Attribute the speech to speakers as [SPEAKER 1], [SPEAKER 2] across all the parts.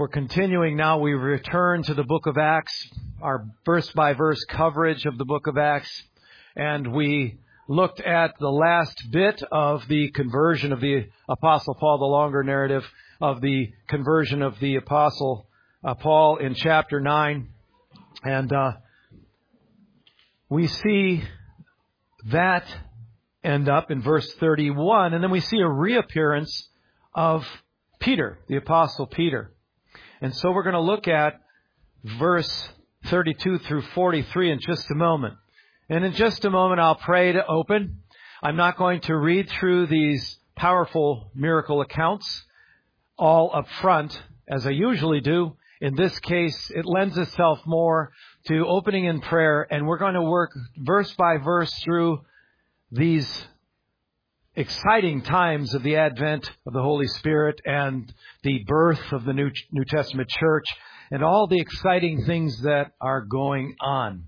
[SPEAKER 1] We're continuing now. We return to the book of Acts, our verse-by-verse coverage of the book of Acts. And we looked at the last bit of the conversion of the Apostle Paul, the longer narrative of the conversion of the Apostle Paul in chapter 9. And we see that end up in verse 31. And then we see a reappearance of Peter, the Apostle Peter. And so we're going to look at verse 32 through 43 in just a moment. And in just a moment, I'll pray to open. I'm not going to read through these powerful miracle accounts all up front, as I usually do. In this case, it lends itself more to opening in prayer, and we're going to work verse by verse through these exciting times of the advent of the Holy Spirit and the birth of the New Testament church and all the exciting things that are going on.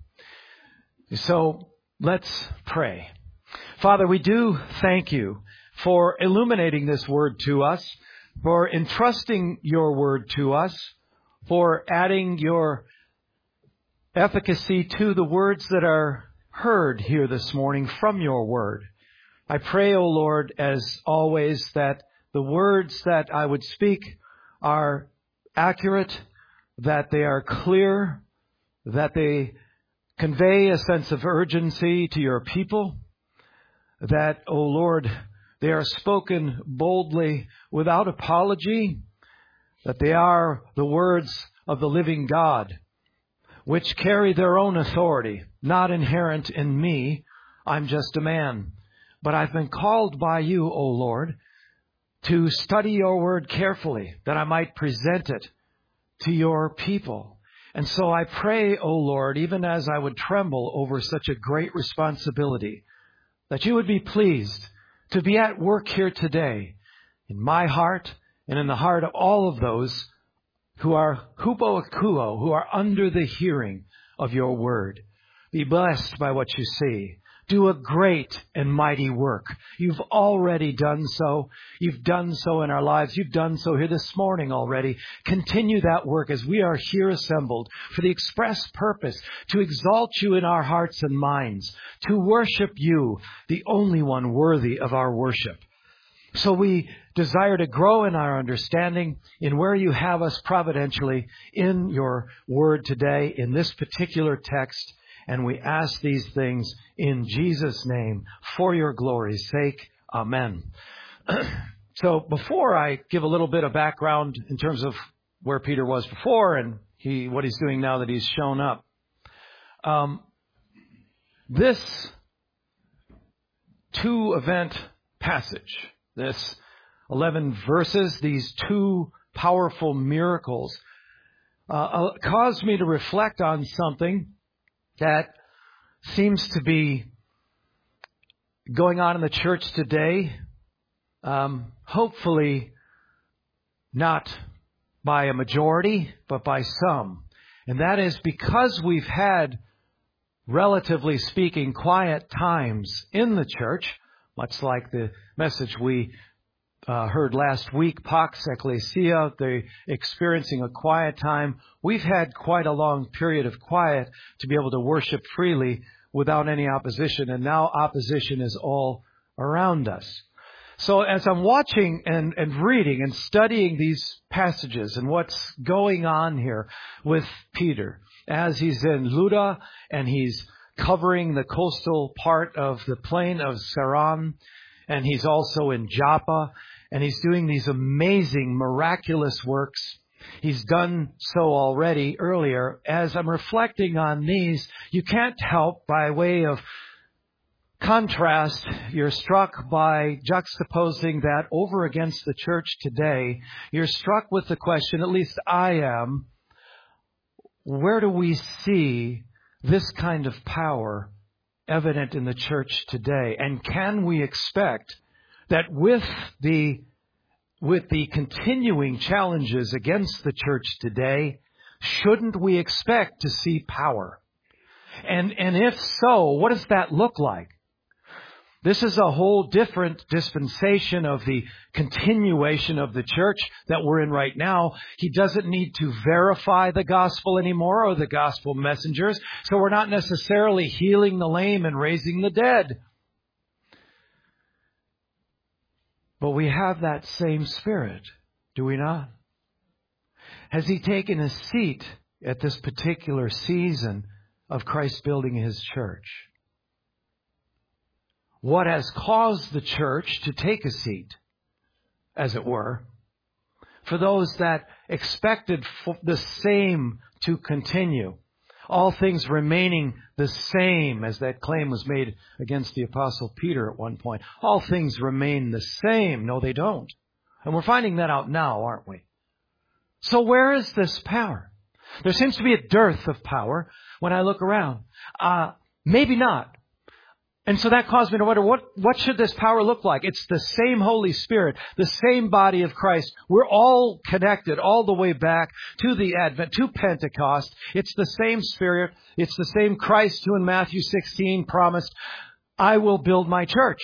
[SPEAKER 1] So let's pray. Father, we do thank you for illuminating this word to us, for entrusting your word to us, for adding your efficacy to the words that are heard here this morning from your word. I pray, O Lord, as always, that the words that I would speak are accurate, that they are clear, that they convey a sense of urgency to your people, that, O Lord, they are spoken boldly without apology, that they are the words of the living God, which carry their own authority, not inherent in me. I'm just a man. But I've been called by you, O Lord, to study your word carefully, that I might present it to your people. And so I pray, O Lord, even as I would tremble over such a great responsibility, that you would be pleased to be at work here today in my heart and in the heart of all of those who are hupo akuo, who are under the hearing of your word. Be blessed by what you see. Do a great and mighty work. You've already done so. You've done so in our lives. You've done so here this morning already. Continue that work as we are here assembled for the express purpose to exalt you in our hearts and minds, to worship you, the only one worthy of our worship. So we desire to grow in our understanding in where you have us providentially in your word today, in this particular text. And we ask these things in Jesus' name for your glory's sake. Amen. So before I give a little bit of background in terms of where Peter was before and what he's doing now that he's shown up, this 2-event passage, this 11 verses, these 2 powerful miracles, caused me to reflect on something that seems to be going on in the church today, hopefully not by a majority, but by some. And that is because we've had, relatively speaking, quiet times in the church, much like the message we heard last week, Pax Ecclesia, they're experiencing a quiet time. We've had quite a long period of quiet to be able to worship freely without any opposition, and now opposition is all around us. So as I'm watching and reading and studying these passages and what's going on here with Peter, as he's in Lydda and he's covering the coastal part of the plain of Saron, and he's also in Joppa, and he's doing these amazing, miraculous works. He's done so already earlier. As I'm reflecting on these, you can't help, by way of contrast, you're struck by juxtaposing that over against the church today. You're struck with the question, at least I am, where do we see this kind of power evident in the church today? And can we expect that with the continuing challenges against the church today, shouldn't we expect to see power? And if so, what does that look like? This is a whole different dispensation of the continuation of the church that we're in right now. He doesn't need to verify the gospel anymore or the gospel messengers. So we're not necessarily healing the lame and raising the dead. But we have that same Spirit, do we not? Has He taken His seat at this particular season of Christ building His church? What has caused the church to take a seat, as it were, for those that expected the same to continue? All things remaining the same, as that claim was made against the Apostle Peter at one point. All things remain the same. No, they don't. And we're finding that out now, aren't we? So where is this power? There seems to be a dearth of power when I look around. Maybe not. And so that caused me to wonder, what should this power look like? It's the same Holy Spirit, the same body of Christ. We're all connected all the way back to the Advent, to Pentecost. It's the same Spirit. It's the same Christ who in Matthew 16 promised, I will build my church.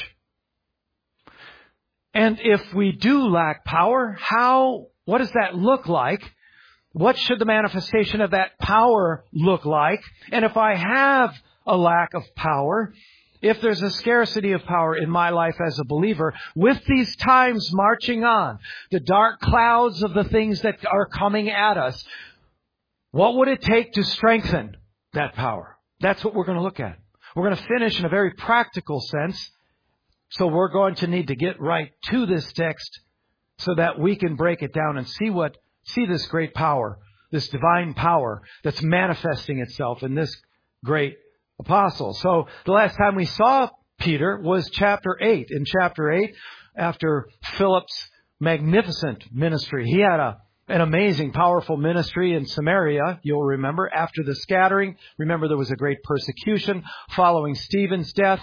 [SPEAKER 1] And if we do lack power, what does that look like? What should the manifestation of that power look like? And if I have a lack of power, if there's a scarcity of power in my life as a believer, with these times marching on, the dark clouds of the things that are coming at us, what would it take to strengthen that power? That's what we're going to look at. We're going to finish in a very practical sense. So we're going to need to get right to this text so that we can break it down and see this great power, this divine power that's manifesting itself in this great apostle. So the last time we saw Peter was chapter 8. In chapter 8, after Philip's magnificent ministry, he had an amazing, powerful ministry in Samaria. You'll remember after the scattering. Remember there was a great persecution following Stephen's death.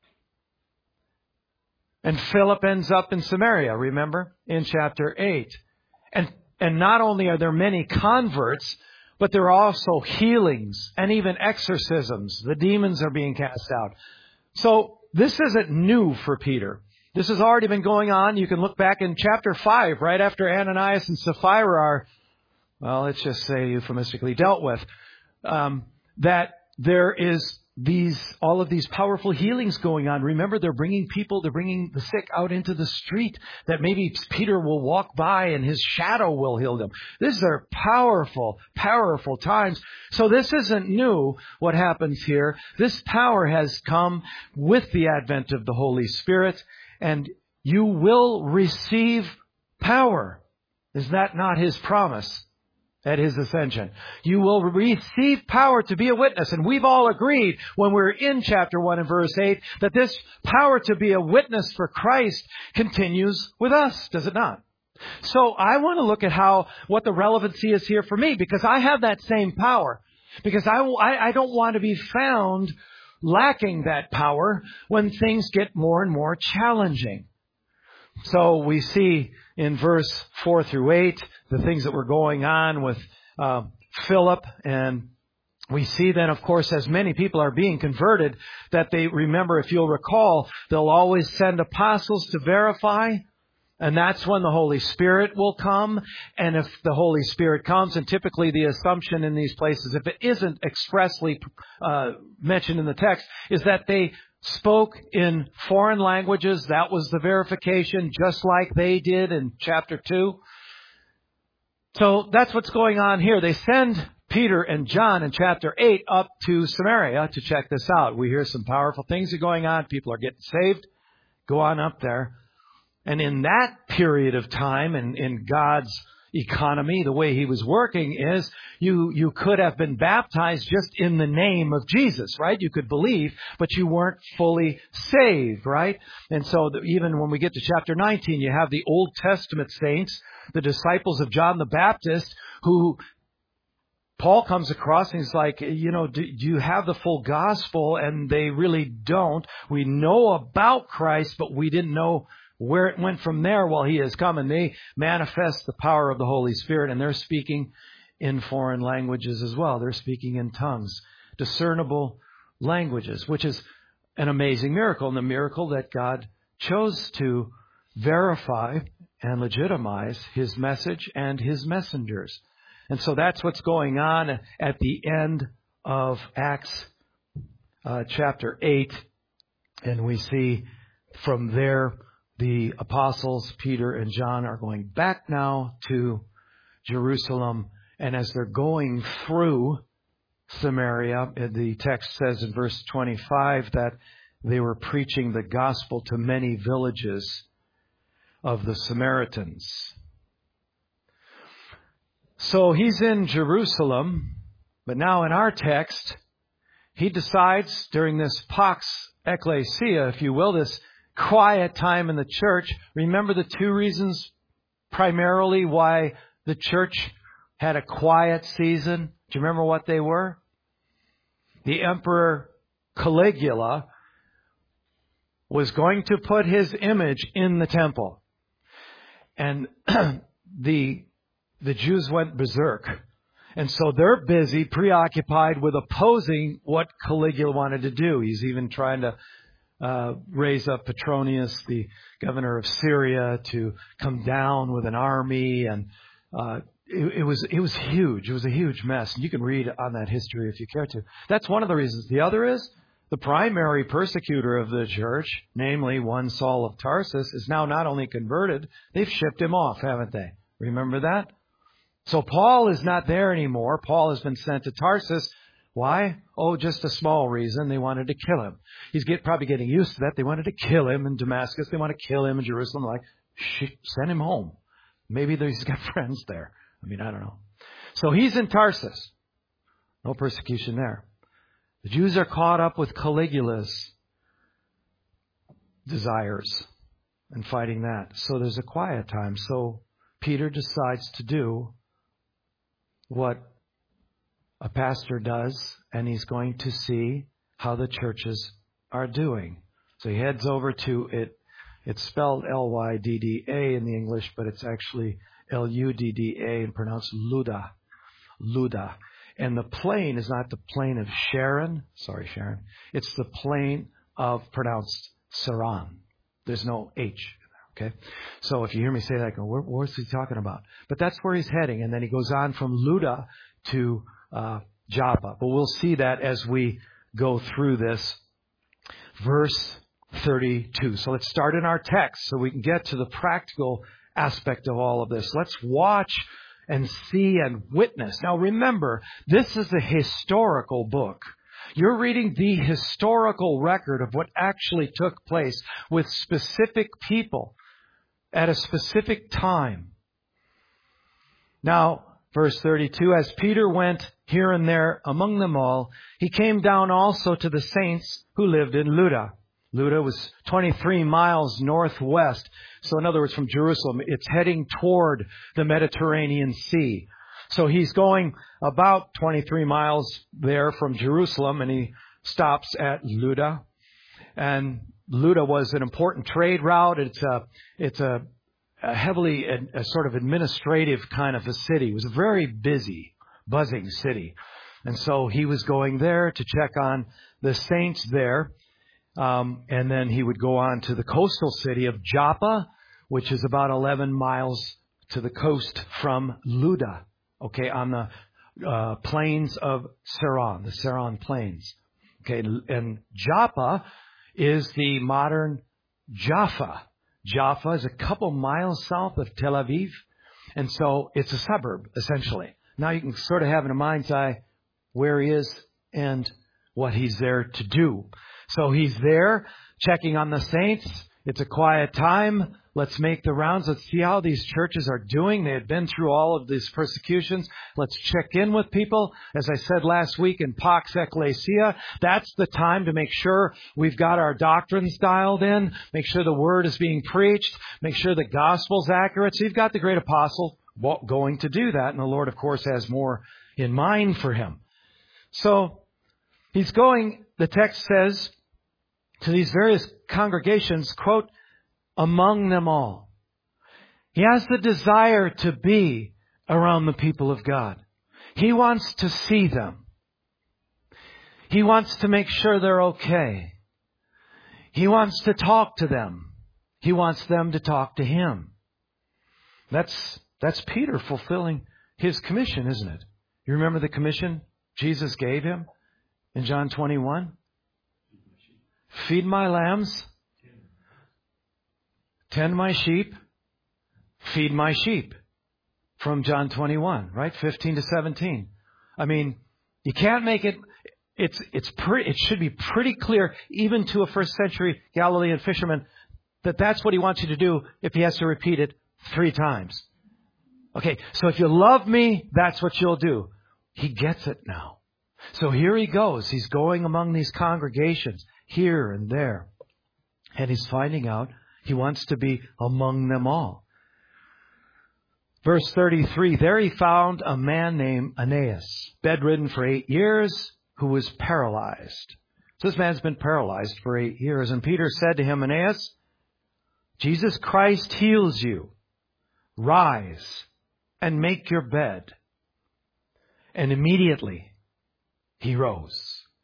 [SPEAKER 1] And Philip ends up in Samaria, remember, in chapter 8. And not only are there many converts, but there are also healings and even exorcisms. The demons are being cast out. So this isn't new for Peter. This has already been going on. You can look back in chapter 5, right after Ananias and Sapphira are, well, let's just say euphemistically dealt with, that there is all of these powerful healings going on. Remember, they're bringing the sick out into the street that maybe Peter will walk by and his shadow will heal them. These are powerful, powerful times. So this isn't new, what happens here. This power has come with the advent of the Holy Spirit, and you will receive power. Is that not His promise? At His ascension. You will receive power to be a witness. And we've all agreed when we're in chapter 1 and verse 8 that this power to be a witness for Christ continues with us, does it not? So I want to look at what the relevancy is here for me, because I have that same power. Because I don't want to be found lacking that power when things get more and more challenging. So we see in verse 4 through 8 the things that were going on with Philip, and we see then, of course, as many people are being converted, that they remember, if you'll recall, they'll always send apostles to verify, and that's when the Holy Spirit will come. And if the Holy Spirit comes, and typically the assumption in these places, if it isn't expressly mentioned in the text, is that they spoke in foreign languages. That was the verification, just like they did in chapter 2. So that's what's going on here. They send Peter and John in chapter 8 up to Samaria to check this out. We hear some powerful things are going on. People are getting saved. Go on up there. And in that period of time, in God's economy, the way He was working is you could have been baptized just in the name of Jesus, right? You could believe, but you weren't fully saved, right? And so even when we get to chapter 19, you have the Old Testament saints, the disciples of John the Baptist, who Paul comes across and he's like, do you have the full gospel? And they really don't. We know about Christ, but we didn't know where it went from there. Well, He has come, and they manifest the power of the Holy Spirit, and they're speaking in foreign languages as well. They're speaking in tongues, discernible languages, which is an amazing miracle, and the miracle that God chose to verify and legitimize His message and His messengers. And so that's what's going on at the end of Acts chapter 8. And we see from there the apostles, Peter and John, are going back now to Jerusalem. And as they're going through Samaria, the text says in verse 25 that they were preaching the gospel to many villages of the Samaritans. So he's in Jerusalem, but now in our text, he decides during this Pax Ecclesia, if you will, this quiet time in the church. Remember the two reasons primarily why the church had a quiet season? Do you remember what they were? The Emperor Caligula was going to put his image in the temple. And the Jews went berserk. And so they're busy, preoccupied with opposing what Caligula wanted to do. He's even trying to raise up Petronius, the governor of Syria, to come down with an army. And it was huge. It was a huge mess. And you can read on that history if you care to. That's one of the reasons. The other is the primary persecutor of the church, namely one Saul of Tarsus, is now not only converted, they've shipped him off, haven't they? Remember that? So Paul is not there anymore. Paul has been sent to Tarsus. Why? Oh, just a small reason. They wanted to kill him. He's probably getting used to that. They wanted to kill him in Damascus. They want to kill him in Jerusalem. Like, send him home. Maybe he's got friends there. I don't know. So he's in Tarsus. No persecution there. The Jews are caught up with Caligula's desires and fighting that. So there's a quiet time. So Peter decides to do what a pastor does, and he's going to see how the churches are doing. So he heads over to it. It's spelled Lydda in the English, but it's actually Ludda and pronounced Luda. Luda. And the plain is not the plain of Sharon. Sorry, Sharon. It's the plain of pronounced Saran. There's no H. Okay? So if you hear me say that, I go, what's he talking about? But that's where he's heading. And then he goes on from Luda to Joppa. But we'll see that as we go through this. Verse 32. So let's start in our text so we can get to the practical aspect of all of this. Let's watch and see and witness. Now remember, this is a historical book. You're reading the historical record of what actually took place with specific people at a specific time. Now, verse 32, as Peter went here and there among them all, he came down also to the saints who lived in Lydda. Lydda was 23 miles northwest. So in other words, from Jerusalem, it's heading toward the Mediterranean Sea. So he's going about 23 miles there from Jerusalem, and he stops at Lydda. And Lydda was an important trade route. It's a heavily a sort of administrative kind of a city. It was a very busy, buzzing city. And so he was going there to check on the saints there. And then he would go on to the coastal city of Joppa, which is about 11 miles to the coast from Lydda, okay, on the plains of Saran, the Saran plains. Okay, and Joppa is the modern Jaffa. Jaffa is a couple miles south of Tel Aviv, and so it's a suburb, essentially. Now you can sort of have in a mind's eye where he is and what he's there to do. So he's there checking on the saints. It's a quiet time. Let's make the rounds. Let's see how these churches are doing. They had been through all of these persecutions. Let's check in with people. As I said last week in Pax Ecclesia, that's the time to make sure we've got our doctrines dialed in, make sure the word is being preached, make sure the gospel's accurate. So you've got the great apostle going to do that. And the Lord, of course, has more in mind for him. So he's going, the text says, to these various congregations, quote, among them all. He has the desire to be around the people of God. He wants to see them. He wants to make sure they're okay. He wants to talk to them. He wants them to talk to Him. That's Peter fulfilling his commission, isn't it? You remember the commission Jesus gave him in John 21? Feed my lambs. Tend my sheep. Feed my sheep. From John 21, right? 15 to 17. I mean, you can't make it... It should be pretty clear, even to a first century Galilean fisherman, that that's what He wants you to do if He has to repeat it 3 times. Okay, so if you love me, that's what you'll do. He gets it now. So here he goes. He's going among these congregations here and there. And he's finding out he wants to be among them all. Verse 33, there he found a man named Aeneas, bedridden for 8 years, who was paralyzed. So this man's been paralyzed for 8 years. And Peter said to him, Aeneas, Jesus Christ heals you. Rise and make your bed. And immediately he rose.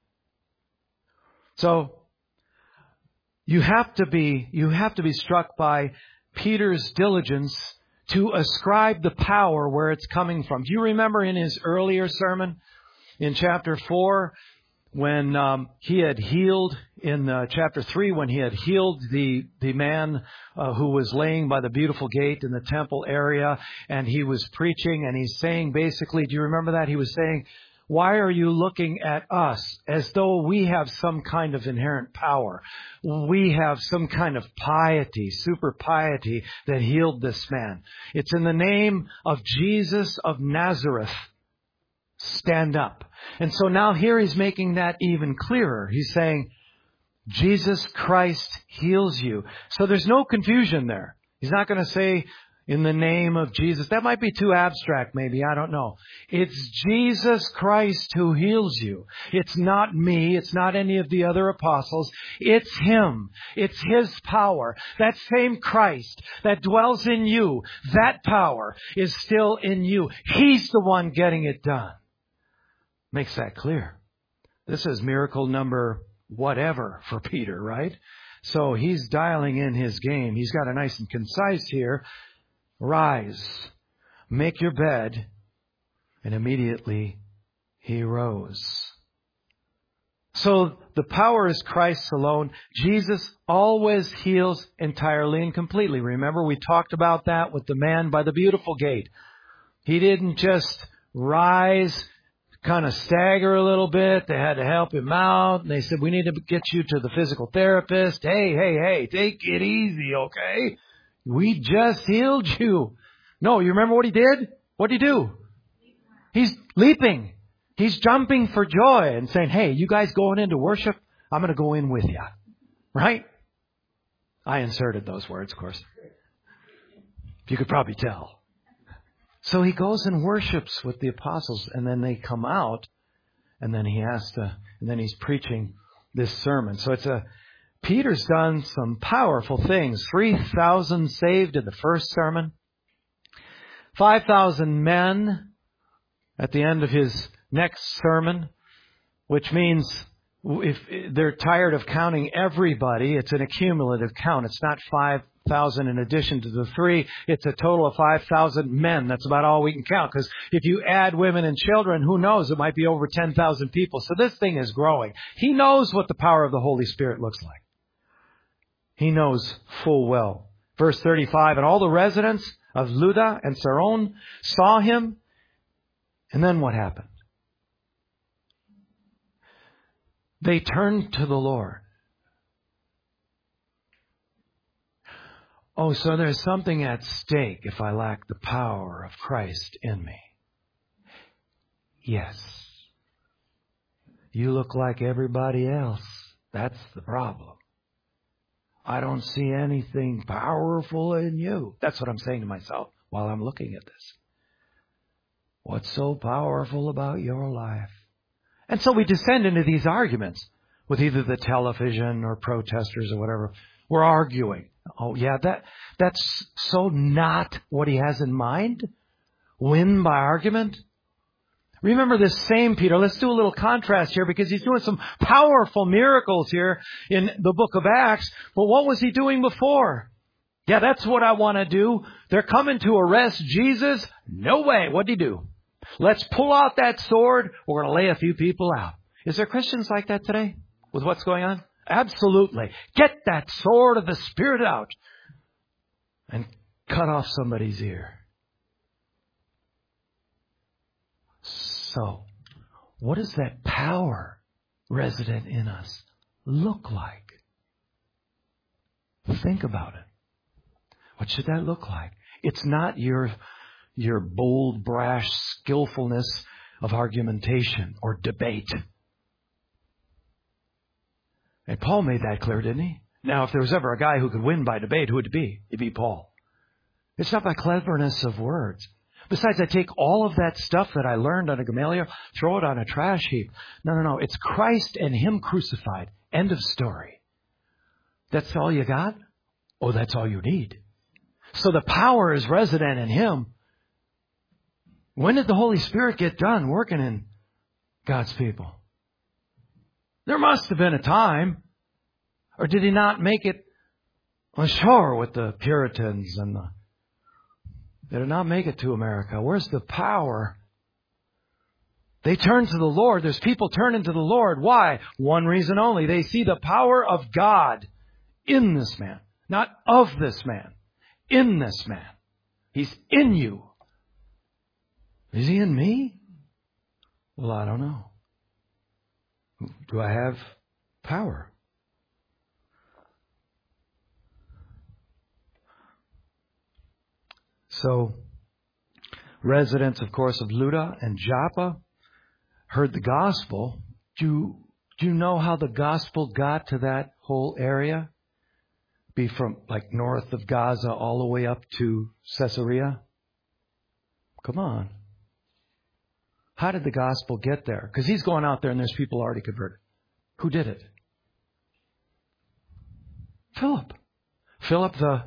[SPEAKER 1] So you have to be struck by Peter's diligence to ascribe the power where it's coming from. Do you remember in his earlier sermon in chapter 4 when he had healed, in chapter 3, when he had healed the man who was laying by the beautiful gate in the temple area, and he was preaching, and he's saying basically, do you remember that? He was saying, why are you looking at us as though we have some kind of inherent power? We have some kind of piety, super piety that healed this man. It's in the name of Jesus of Nazareth. Stand up. And so now here he's making that even clearer. He's saying, Jesus Christ heals you. So there's no confusion there. He's not going to say, in the name of Jesus. That might be too abstract, maybe. I don't know. It's Jesus Christ who heals you. It's not me. It's not any of the other apostles. It's Him. It's His power. That same Christ that dwells in you, that power is still in you. He's the one getting it done. Makes that clear. This is miracle number whatever for Peter, right? So he's dialing in his game. He's got it nice and concise here. Rise, make your bed. And immediately he rose. So the power is Christ's alone. Jesus always heals entirely and completely. Remember, we talked about that with the man by the beautiful gate. He didn't just rise, kind of stagger a little bit. They had to help him out. And they said, we need to get you to the physical therapist. Hey, take it easy, okay? We just healed you. No, you remember what he did? What did he do? He's leaping. He's jumping for joy and saying, hey, you guys going into worship? I'm going to go in with you. Right? I inserted those words, of course. You could probably tell. So he goes and worships with the apostles, and then they come out, and then he's preaching this sermon. So Peter's done some powerful things. 3,000 saved in the first sermon. 5,000 men at the end of his next sermon, which means if they're tired of counting everybody, it's an accumulative count. It's not 5,000 in addition to the 3. It's a total of 5,000 men. That's about all we can count. Because if you add women and children, who knows? It might be over 10,000 people. So this thing is growing. He knows what the power of the Holy Spirit looks like. He knows full well. Verse 35, and all the residents of Lydda and Saron saw him. And then what happened? They turned to the Lord. Oh, so there's something at stake if I lack the power of Christ in me. Yes. You look like everybody else. That's the problem. I don't see anything powerful in you. That's what I'm saying to myself while I'm looking at this. What's so powerful about your life? And so we descend into these arguments with either the television or protesters or whatever. We're arguing. Oh, yeah, that's so not what he has in mind. Win by argument. Remember this same Peter. Let's do a little contrast here because he's doing some powerful miracles here in the book of Acts. But what was he doing before? Yeah, that's what I want to do. They're coming to arrest Jesus. No way. What did he do? Let's pull out that sword. We're going to lay a few people out. Is there Christians like that today with what's going on? Absolutely. Get that sword of the Spirit out and cut off somebody's ear. So, what does that power resident in us look like? Think about it. What should that look like? It's not your bold, brash skillfulness of argumentation or debate. And Paul made that clear, didn't he? Now, if there was ever a guy who could win by debate, who would it be? It'd be Paul. It's not by cleverness of words. Besides, I take all of that stuff that I learned under Gamaliel, throw it on a trash heap. No. It's Christ and Him crucified. End of story. That's all you got? Oh, that's all you need. So the power is resident in Him. When did the Holy Spirit get done working in God's people? There must have been a time. Or did He not make it ashore with the Puritans and they did not make it to America? Where's the power? They turn to the Lord. There's people turning to the Lord. Why? One reason only. They see the power of God in this man. Not of this man. In this man. He's in you. Is He in me? Well, I don't know. Do I have power? So, residents, of course, of Lydda and Joppa heard the gospel. Do you know how the gospel got to that whole area? Be from like north of Gaza all the way up to Caesarea? Come on. How did the gospel get there? Because he's going out there and there's people already converted. Who did it? Philip. Philip the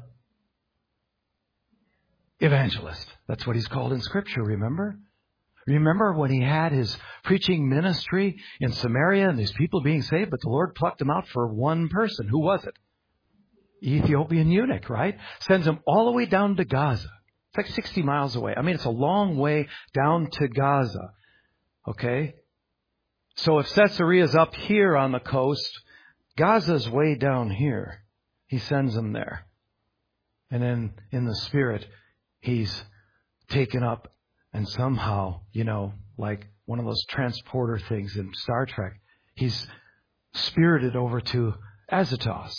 [SPEAKER 1] evangelist. That's what he's called in Scripture, remember? Remember when he had his preaching ministry in Samaria and these people being saved, but the Lord plucked them out for one person. Who was it? Ethiopian eunuch, right? Sends him all the way down to Gaza. It's like 60 miles away. I mean, it's a long way down to Gaza. Okay? So if Caesarea's up here on the coast, Gaza's way down here. He sends him there. And then in the Spirit, he's taken up and somehow, like one of those transporter things in Star Trek, he's spirited over to Azotus,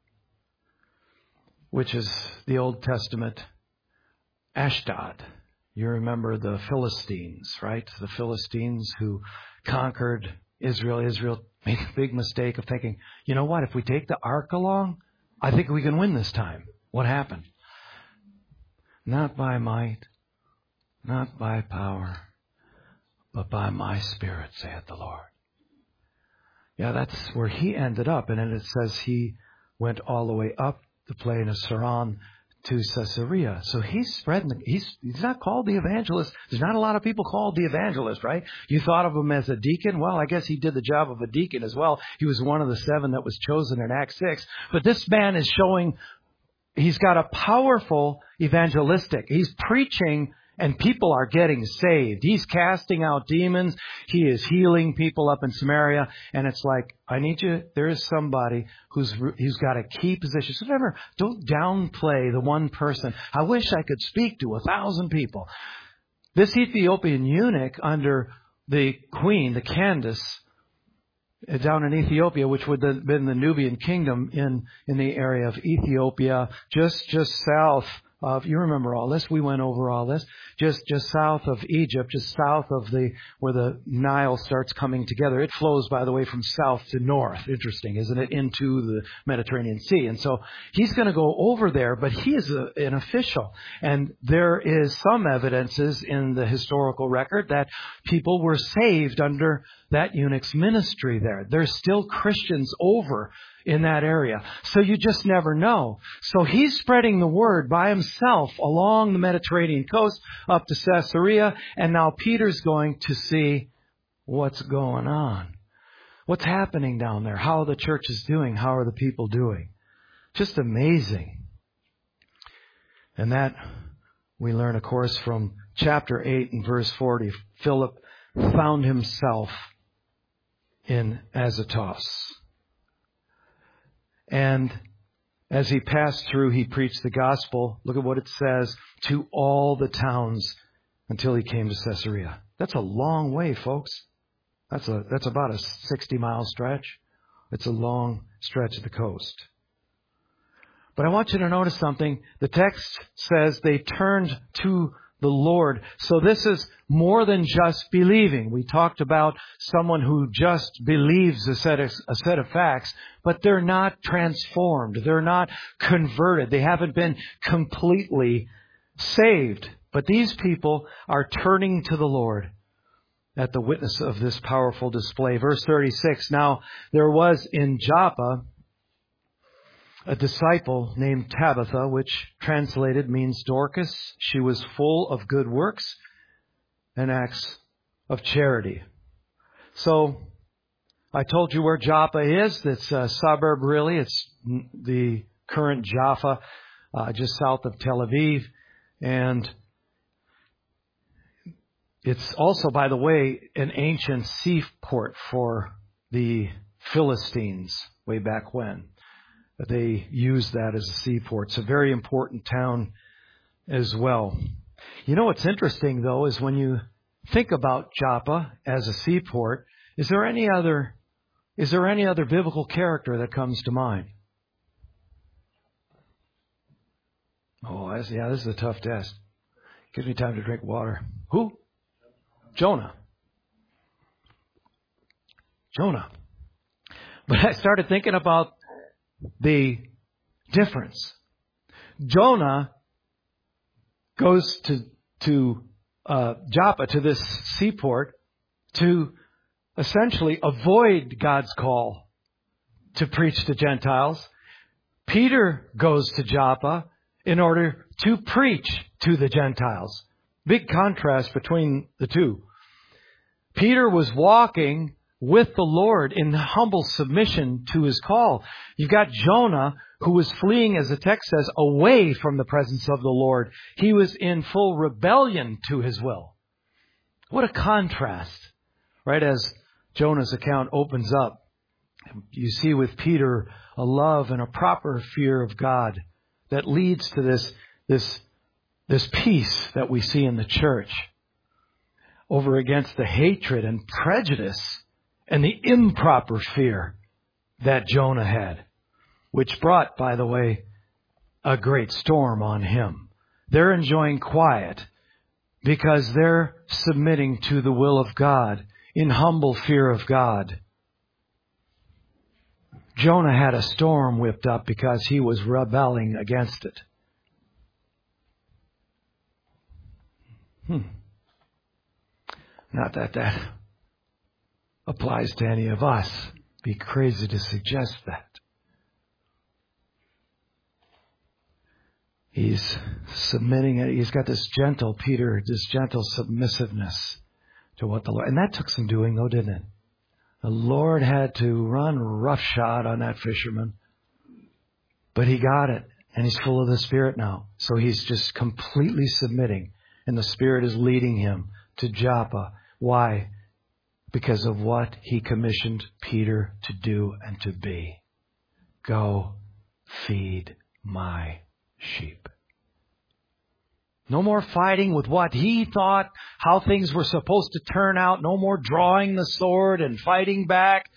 [SPEAKER 1] which is the Old Testament Ashdod. You remember the Philistines, right? The Philistines who conquered Israel. Israel made a big mistake of thinking, you know what, if we take the ark along, I think we can win this time. What happened? Not by might, not by power, but by my Spirit, saith the Lord. Yeah, that's where he ended up. And then it says he went all the way up the plain of Saron to Caesarea. So he's spreading, he's not called the evangelist. There's not a lot of people called the evangelist, right? You thought of him as a deacon. Well, I guess he did the job of a deacon as well. He was one of the 7 that was chosen in Acts 6. But this man is showing he's got a powerful evangelistic. He's preaching and people are getting saved. He's casting out demons. He is healing people up in Samaria. And it's like, I need you. There is somebody who's got a key position. So remember, don't downplay the one person. I wish I could speak to 1,000 people. This Ethiopian eunuch under the queen, the Candace, down in Ethiopia, which would have been the Nubian kingdom in the area of Ethiopia, just south of, you remember all this, we went over all this, just south of Egypt, just south of where the Nile starts coming together. It flows, by the way, from south to north. Interesting, isn't it? Into the Mediterranean Sea. And so he's going to go over there, but he is an official. And there is some evidences in the historical record that people were saved under that eunuch's ministry there. There's still Christians over in that area. So you just never know. So he's spreading the word by himself along the Mediterranean coast up to Caesarea. And now Peter's going to see what's going on. What's happening down there? How the church is doing? How are the people doing? Just amazing. And that we learn, of course, from chapter 8 and verse 40. Philip found himself in Azotus. And as he passed through, he preached the gospel. Look at what it says, to all the towns until he came to Caesarea. That's a long way, folks. That's about a 60-mile stretch. It's a long stretch of the coast. But I want you to notice something. The text says they turned to the Lord. So this is more than just believing. We talked about someone who just believes a set of facts, but they're not transformed. They're not converted. They haven't been completely saved. But these people are turning to the Lord at the witness of this powerful display. Verse 36, now there was in Joppa a disciple named Tabitha, which translated means Dorcas. She was full of good works and acts of charity. So I told you where Joppa is. It's a suburb, really. It's the current Jaffa, just south of Tel Aviv. And it's also, by the way, an ancient seaport for the Philistines way back when. They used that as a seaport. It's a very important town as well. You know what's interesting, though, is when you think about Joppa as a seaport, is there any other biblical character that comes to mind? Oh, this is a tough test. Gives me time to drink water. Who? Jonah. But I started thinking about the difference. Jonah goes to Joppa, to this seaport, to essentially avoid God's call to preach to Gentiles. Peter goes to Joppa in order to preach to the Gentiles. Big contrast between the two. Peter was walking with the Lord in humble submission to his call. You've got Jonah, who was fleeing, as the text says, away from the presence of the Lord. He was in full rebellion to his will. What a contrast, right? As Jonah's account opens up, you see with Peter a love and a proper fear of God that leads to this peace that we see in the church over against the hatred and prejudice and the improper fear that Jonah had, which brought, by the way, a great storm on him. They're enjoying quiet because they're submitting to the will of God in humble fear of God. Jonah had a storm whipped up because he was rebelling against it. Not that applies to any of us. Be crazy to suggest that. He's submitting it. He's got this gentle submissiveness to what the Lord... And that took some doing, though, didn't it? The Lord had to run roughshod on that fisherman. But he got it. And he's full of the Spirit now. So he's just completely submitting. And the Spirit is leading him to Joppa. Why? Because of what he commissioned Peter to do and to be. Go feed my sheep. No more fighting with what he thought, how things were supposed to turn out. No more drawing the sword and fighting back.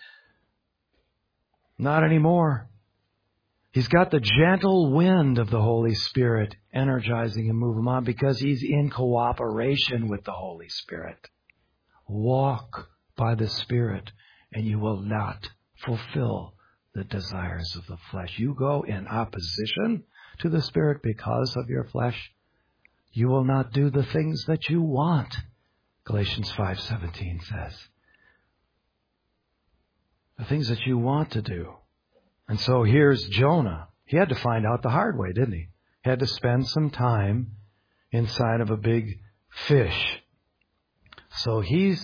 [SPEAKER 1] Not anymore. He's got the gentle wind of the Holy Spirit energizing and moving him on because he's in cooperation with the Holy Spirit. Walk by the Spirit and you will not fulfill the desires of the flesh. You go in opposition to the Spirit because of your flesh. You will not do the things that you want, Galatians 5:17 says. The things that you want to do. And so here's Jonah. He had to find out the hard way, didn't he? He had to spend some time inside of a big fish. So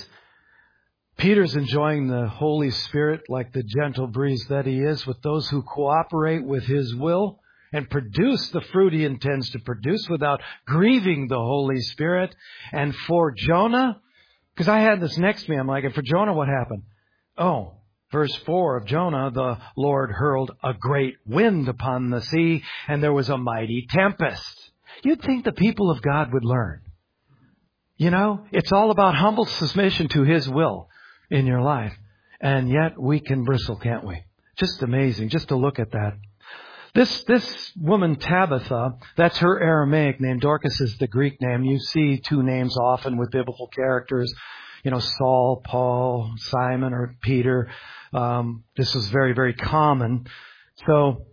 [SPEAKER 1] Peter's enjoying the Holy Spirit like the gentle breeze that he is with those who cooperate with his will and produce the fruit he intends to produce without grieving the Holy Spirit. And for Jonah, because I had this next to me, I'm like, and for Jonah, what happened? Oh, verse 4 of Jonah, the Lord hurled a great wind upon the sea, and there was a mighty tempest. You'd think the people of God would learn. You know, it's all about humble submission to His will in your life. And yet we can bristle, can't we? Just amazing, just to look at that. This woman, Tabitha, that's her Aramaic name. Dorcas is the Greek name. You see two names often with biblical characters. You know, Saul, Paul, Simon, or Peter. This was very, very common. So,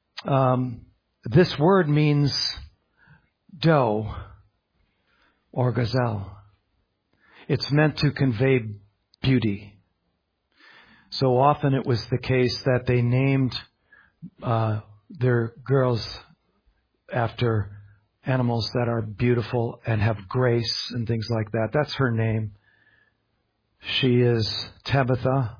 [SPEAKER 1] this word means doe or gazelle. It's meant to convey beauty. So often it was the case that they named their girls after animals that are beautiful and have grace and things like that. That's her name. She is Tabitha.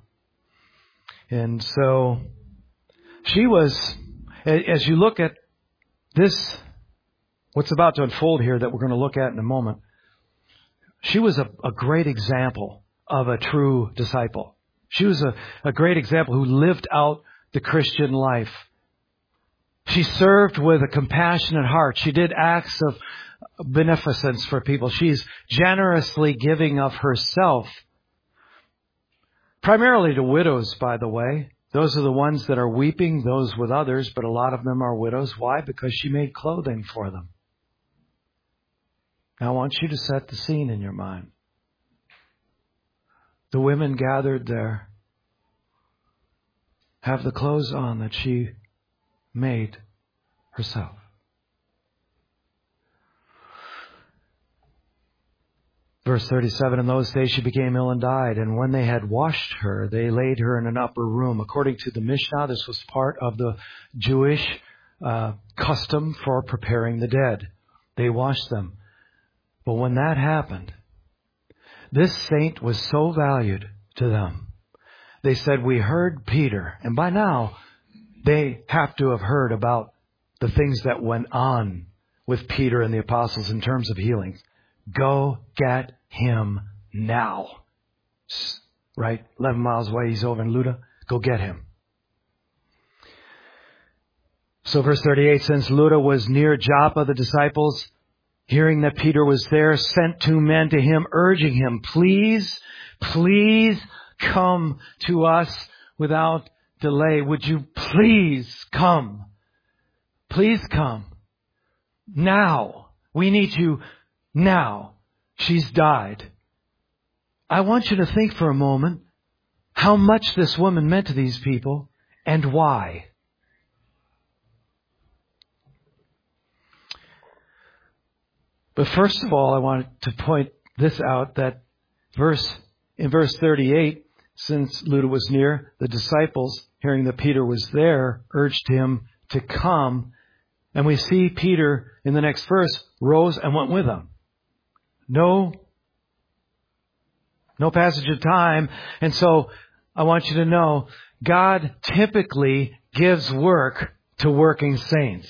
[SPEAKER 1] And so she was, as you look at this, what's about to unfold here that we're going to look at in a moment, she was a great example of a true disciple. She was a great example who lived out the Christian life. She served with a compassionate heart. She did acts of beneficence for people. She's generously giving of herself. Primarily to widows, by the way. Those are the ones that are weeping, those with others, but a lot of them are widows. Why? Because she made clothing for them. Now I want you to set the scene in your mind. The women gathered there have the clothes on that she made herself. Verse 37, in those days she became ill and died, and when they had washed her, they laid her in an upper room. According to the Mishnah, this was part of the Jewish custom for preparing the dead. They washed them. But when that happened, this saint was so valued to them. They said, we heard Peter. And by now, they have to have heard about the things that went on with Peter and the apostles in terms of healings. Go get him now. Right? 11 miles away, he's over in Luda. Go get him. So verse 38, since Luda was near Joppa, the disciples, hearing that Peter was there, sent 2 men to him, urging him, please come to us without delay. Would you please come? Please come. Now. We need you now. She's died. I want you to think for a moment how much this woman meant to these people and why. But first of all, I want to point this out that in verse 38, since Luda was near, the disciples, hearing that Peter was there, urged him to come. And we see Peter in the next verse rose and went with them. No passage of time. And so I want you to know, God typically gives work to working saints.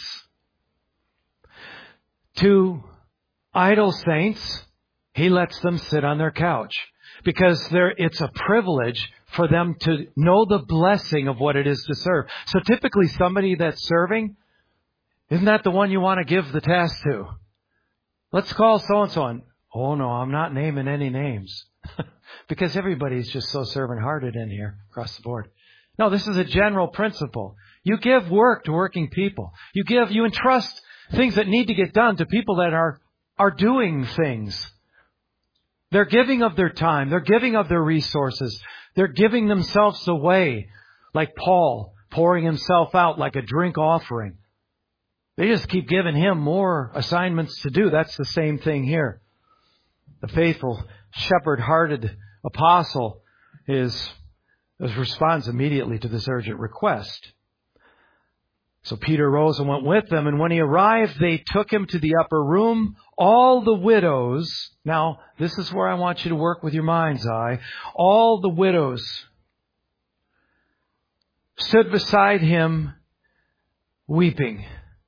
[SPEAKER 1] To idle saints, He lets them sit on their couch because it's a privilege for them to know the blessing of what it is to serve. So typically somebody that's serving, isn't that the one you want to give the task to? Let's call so-and-so on. Oh no, I'm not naming any names because everybody's just so servant-hearted in here across the board. No, this is a general principle. You give work to working people. You entrust things that need to get done to people that are doing things. They're giving of their time. They're giving of their resources. They're giving themselves away, like Paul, pouring himself out like a drink offering. They just keep giving him more assignments to do. That's the same thing here. The faithful, shepherd-hearted apostle responds immediately to this urgent request. So Peter rose and went with them, and when he arrived, they took him to the upper room. All the widows, now this is where I want you to work with your mind's eye, all the widows stood beside him weeping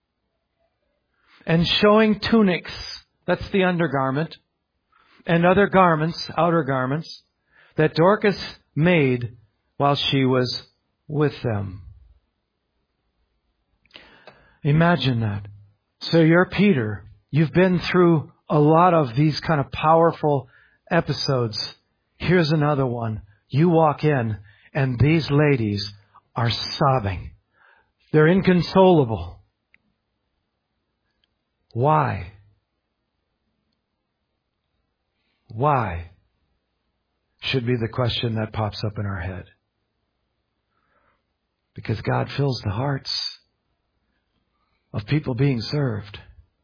[SPEAKER 1] and showing tunics, that's the undergarment, and other garments, outer garments, that Dorcas made while she was with them. Imagine that. So you're Peter. You've been through a lot of these kind of powerful episodes. Here's another one. You walk in and these ladies are sobbing. They're inconsolable. Why? Why? Should be the question that pops up in our head. Because God fills the hearts of people being served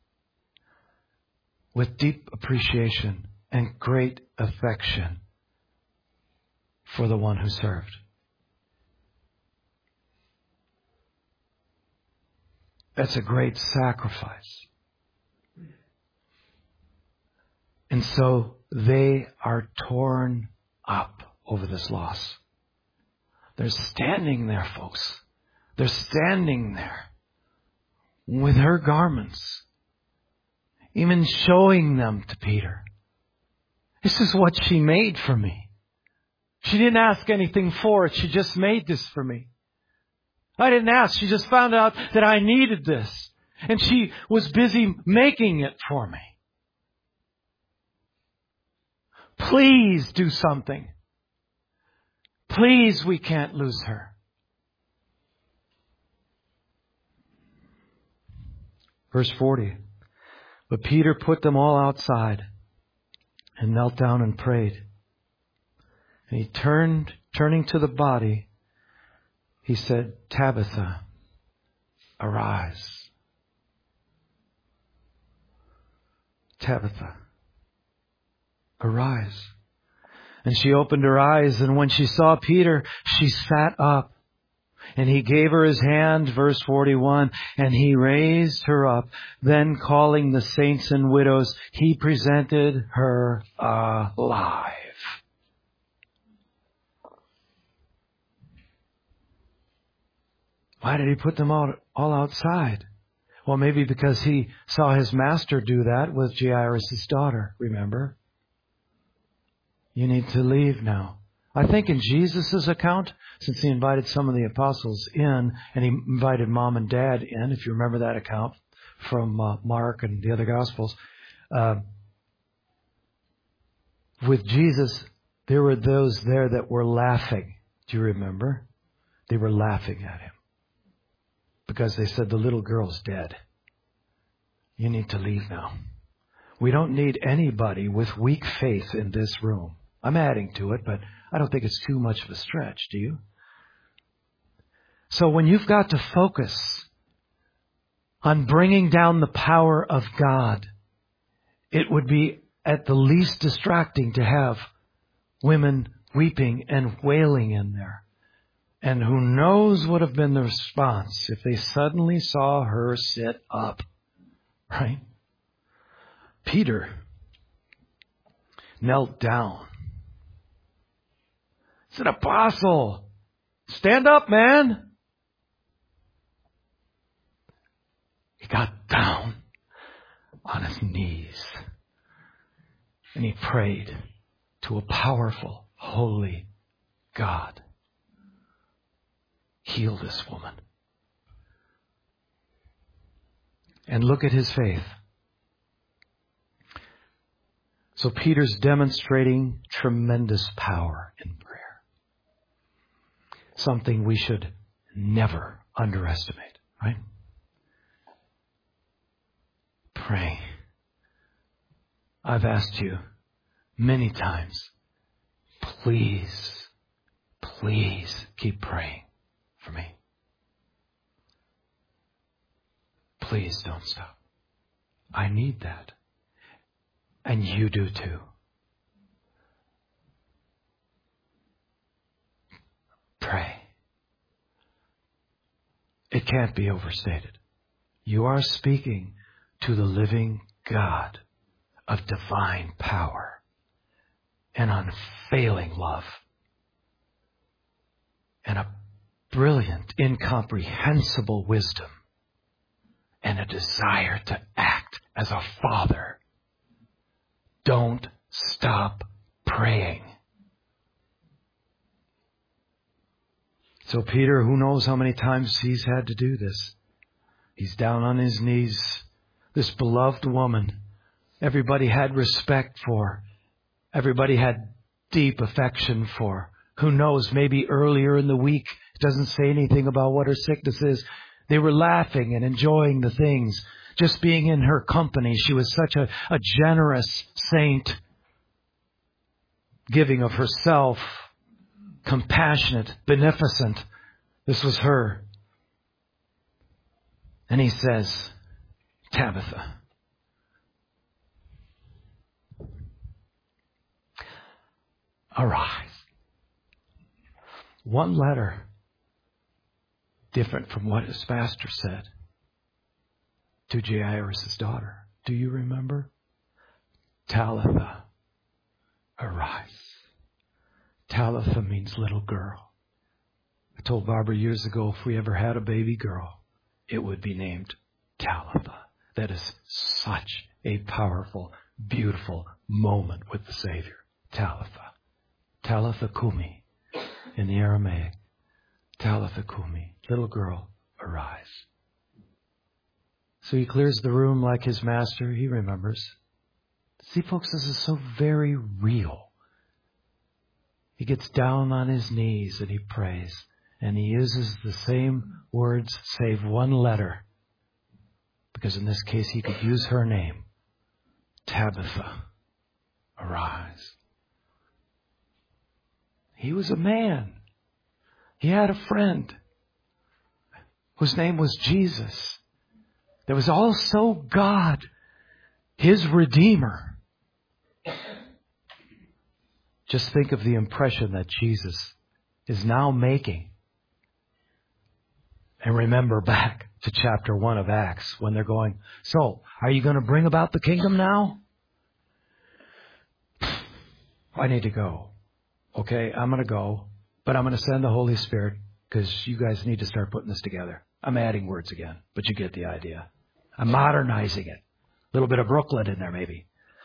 [SPEAKER 1] with deep appreciation and great affection for the one who served. That's a great sacrifice. And so they are torn up over this loss. They're standing there, folks. They're standing there with her garments, even showing them to Peter. This is what she made for me. She didn't ask anything for it. She just made this for me. I didn't ask. She just found out that I needed this. And she was busy making it for me. Please do something. Please, we can't lose her. Verse 40. But Peter put them all outside and knelt down and prayed. And he turning to the body, he said, Tabitha, arise. Tabitha, arise. And she opened her eyes, and when she saw Peter, she sat up. And he gave her his hand, verse 41, and he raised her up. Then calling the saints and widows, he presented her alive. Why did he put them all outside? Well, maybe because he saw his master do that with Jairus' daughter, remember? You need to leave now. I think in Jesus' account, since he invited some of the apostles in, and he invited mom and dad in, if you remember that account from Mark and the other Gospels, with Jesus, there were those there that were laughing. Do you remember? They were laughing at him because they said, the little girl's dead. You need to leave now. We don't need anybody with weak faith in this room. I'm adding to it, but I don't think it's too much of a stretch, do you? So when you've got to focus on bringing down the power of God, it would be at the least distracting to have women weeping and wailing in there. And who knows what would have been the response if they suddenly saw her sit up, right? Peter knelt down. It's an apostle. Stand up, man. He got down on his knees and he prayed to a powerful, holy God. Heal this woman. And look at his faith. So Peter's demonstrating tremendous power in prayer. Something we should never underestimate, right? Pray. I've asked you many times, please keep praying for me. Please don't stop. I need that. And you do too. Pray. It can't be overstated. You are speaking to the living God of divine power and unfailing love and a brilliant, incomprehensible wisdom and a desire to act as a father. Don't stop praying. So Peter, who knows how many times he's had to do this? He's down on his knees. This beloved woman, everybody had respect for. Everybody had deep affection for. Who knows, maybe earlier in the week, it doesn't say anything about what her sickness is. They were laughing and enjoying the things. Just being in her company. She was such a generous saint. Giving of herself. Compassionate. Beneficent. This was her. And he says, Tabitha. Arise. One letter. Different from what his pastor said to Jairus' daughter. Do you remember? Talitha, arise. Talitha means little girl. I told Barbara years ago, if we ever had a baby girl, it would be named Talitha. That is such a powerful, beautiful moment with the Savior. Talitha. Talitha Kumi in the Aramaic. Talitha Kumi. Little girl, arise. So he clears the room like his master. He remembers. See, folks, this is so very real. He gets down on his knees and he prays. And he uses the same words, save one letter. Because in this case, he could use her name. Tabitha, arise. He was a man. He had a friend whose name was Jesus. That was also God, his Redeemer. Just think of the impression that Jesus is now making. And remember back to chapter 1 of Acts when they're going, so, are you going to bring about the kingdom now? I need to go. Okay, I'm going to go. But I'm going to send the Holy Spirit because you guys need to start putting this together. I'm adding words again, but you get the idea. I'm modernizing it. A little bit of Brooklyn in there maybe.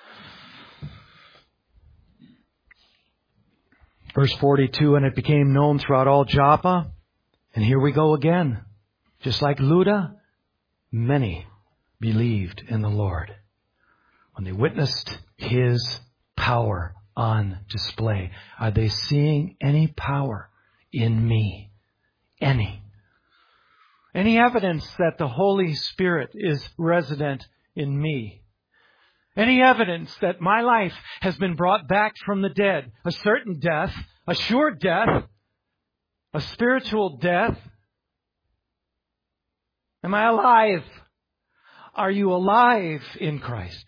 [SPEAKER 1] Verse 42, and it became known throughout all Joppa. And here we go again. Just like Luda, many believed in the Lord when they witnessed his power on display. Are they seeing any power in me? Any evidence that the Holy Spirit is resident in me? Any evidence that my life has been brought back from the dead? A certain death, a sure death, a spiritual death. Am I alive? Are you alive in Christ?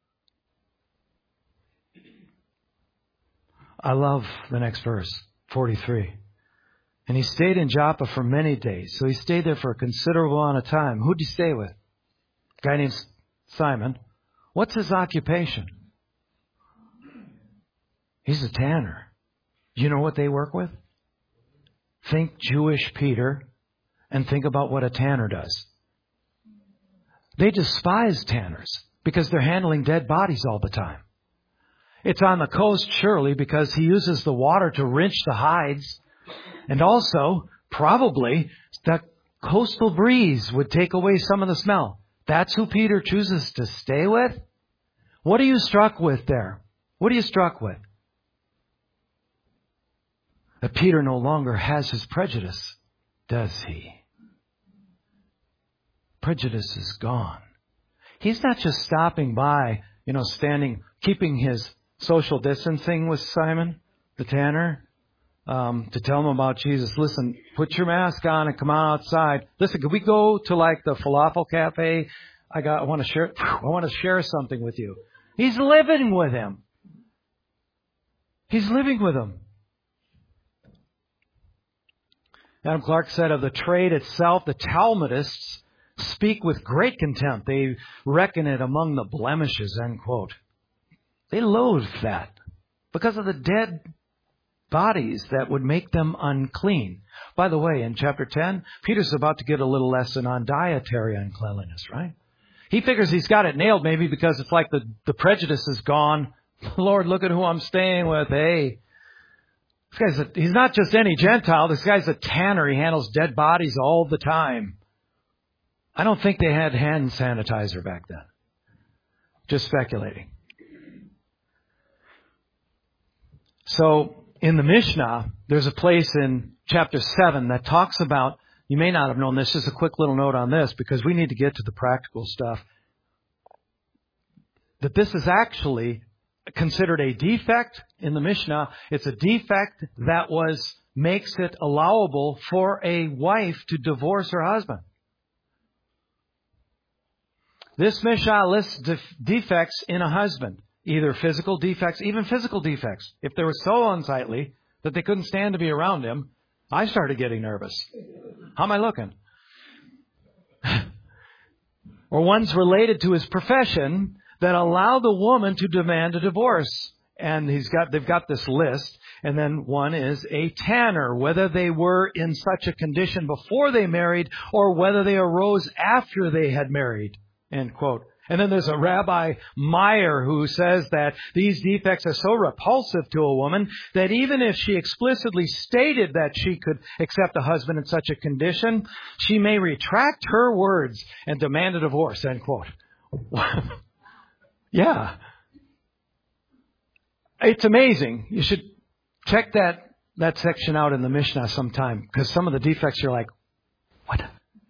[SPEAKER 1] I love the next verse, 43. And he stayed in Joppa for many days. So he stayed there for a considerable amount of time. Who'd he stay with? A guy named Simon. What's his occupation? He's a tanner. You know what they work with? Think Jewish Peter and think about what a tanner does. They despise tanners because they're handling dead bodies all the time. It's on the coast, surely, because he uses the water to rinse the hides. And also, probably, the coastal breeze would take away some of the smell. That's who Peter chooses to stay with? What are you struck with there? What are you struck with? That Peter no longer has his prejudice, does he? Prejudice is gone. He's not just stopping by, standing, keeping his social distancing with Simon, the tanner, to tell him about Jesus. Listen, put your mask on and come on outside. Listen, could we go to like the falafel cafe? I want to share something with you. He's living with him. He's living with him. Adam Clark said of the trade itself, the Talmudists speak with great contempt. They reckon it among the blemishes, end quote. They loathe that because of the dead bodies that would make them unclean. By the way, in chapter 10, Peter's about to get a little lesson on dietary uncleanliness, right? He figures he's got it nailed maybe because it's like the prejudice is gone. Lord, look at who I'm staying with. Hey, he's not just any Gentile. This guy's a tanner. He handles dead bodies all the time. I don't think they had hand sanitizer back then. Just speculating. So in the Mishnah, there's a place in chapter 7 that talks about, you may not have known this, just a quick little note on this because we need to get to the practical stuff, that this is actually considered a defect in the Mishnah. It's a defect that makes it allowable for a wife to divorce her husband. This Mishnah lists defects in a husband, either physical defects, even physical defects. If they were so unsightly that they couldn't stand to be around him, I started getting nervous. How am I looking? Or ones related to his profession that allow the woman to demand a divorce. And they've got this list. And then one is a tanner, whether they were in such a condition before they married or whether they arose after they had married. End quote. And then there's a Rabbi Meyer who says that these defects are so repulsive to a woman that even if she explicitly stated that she could accept a husband in such a condition, she may retract her words and demand a divorce. End quote. Yeah. It's amazing. You should check that section out in the Mishnah sometime because some of the defects you're like, what?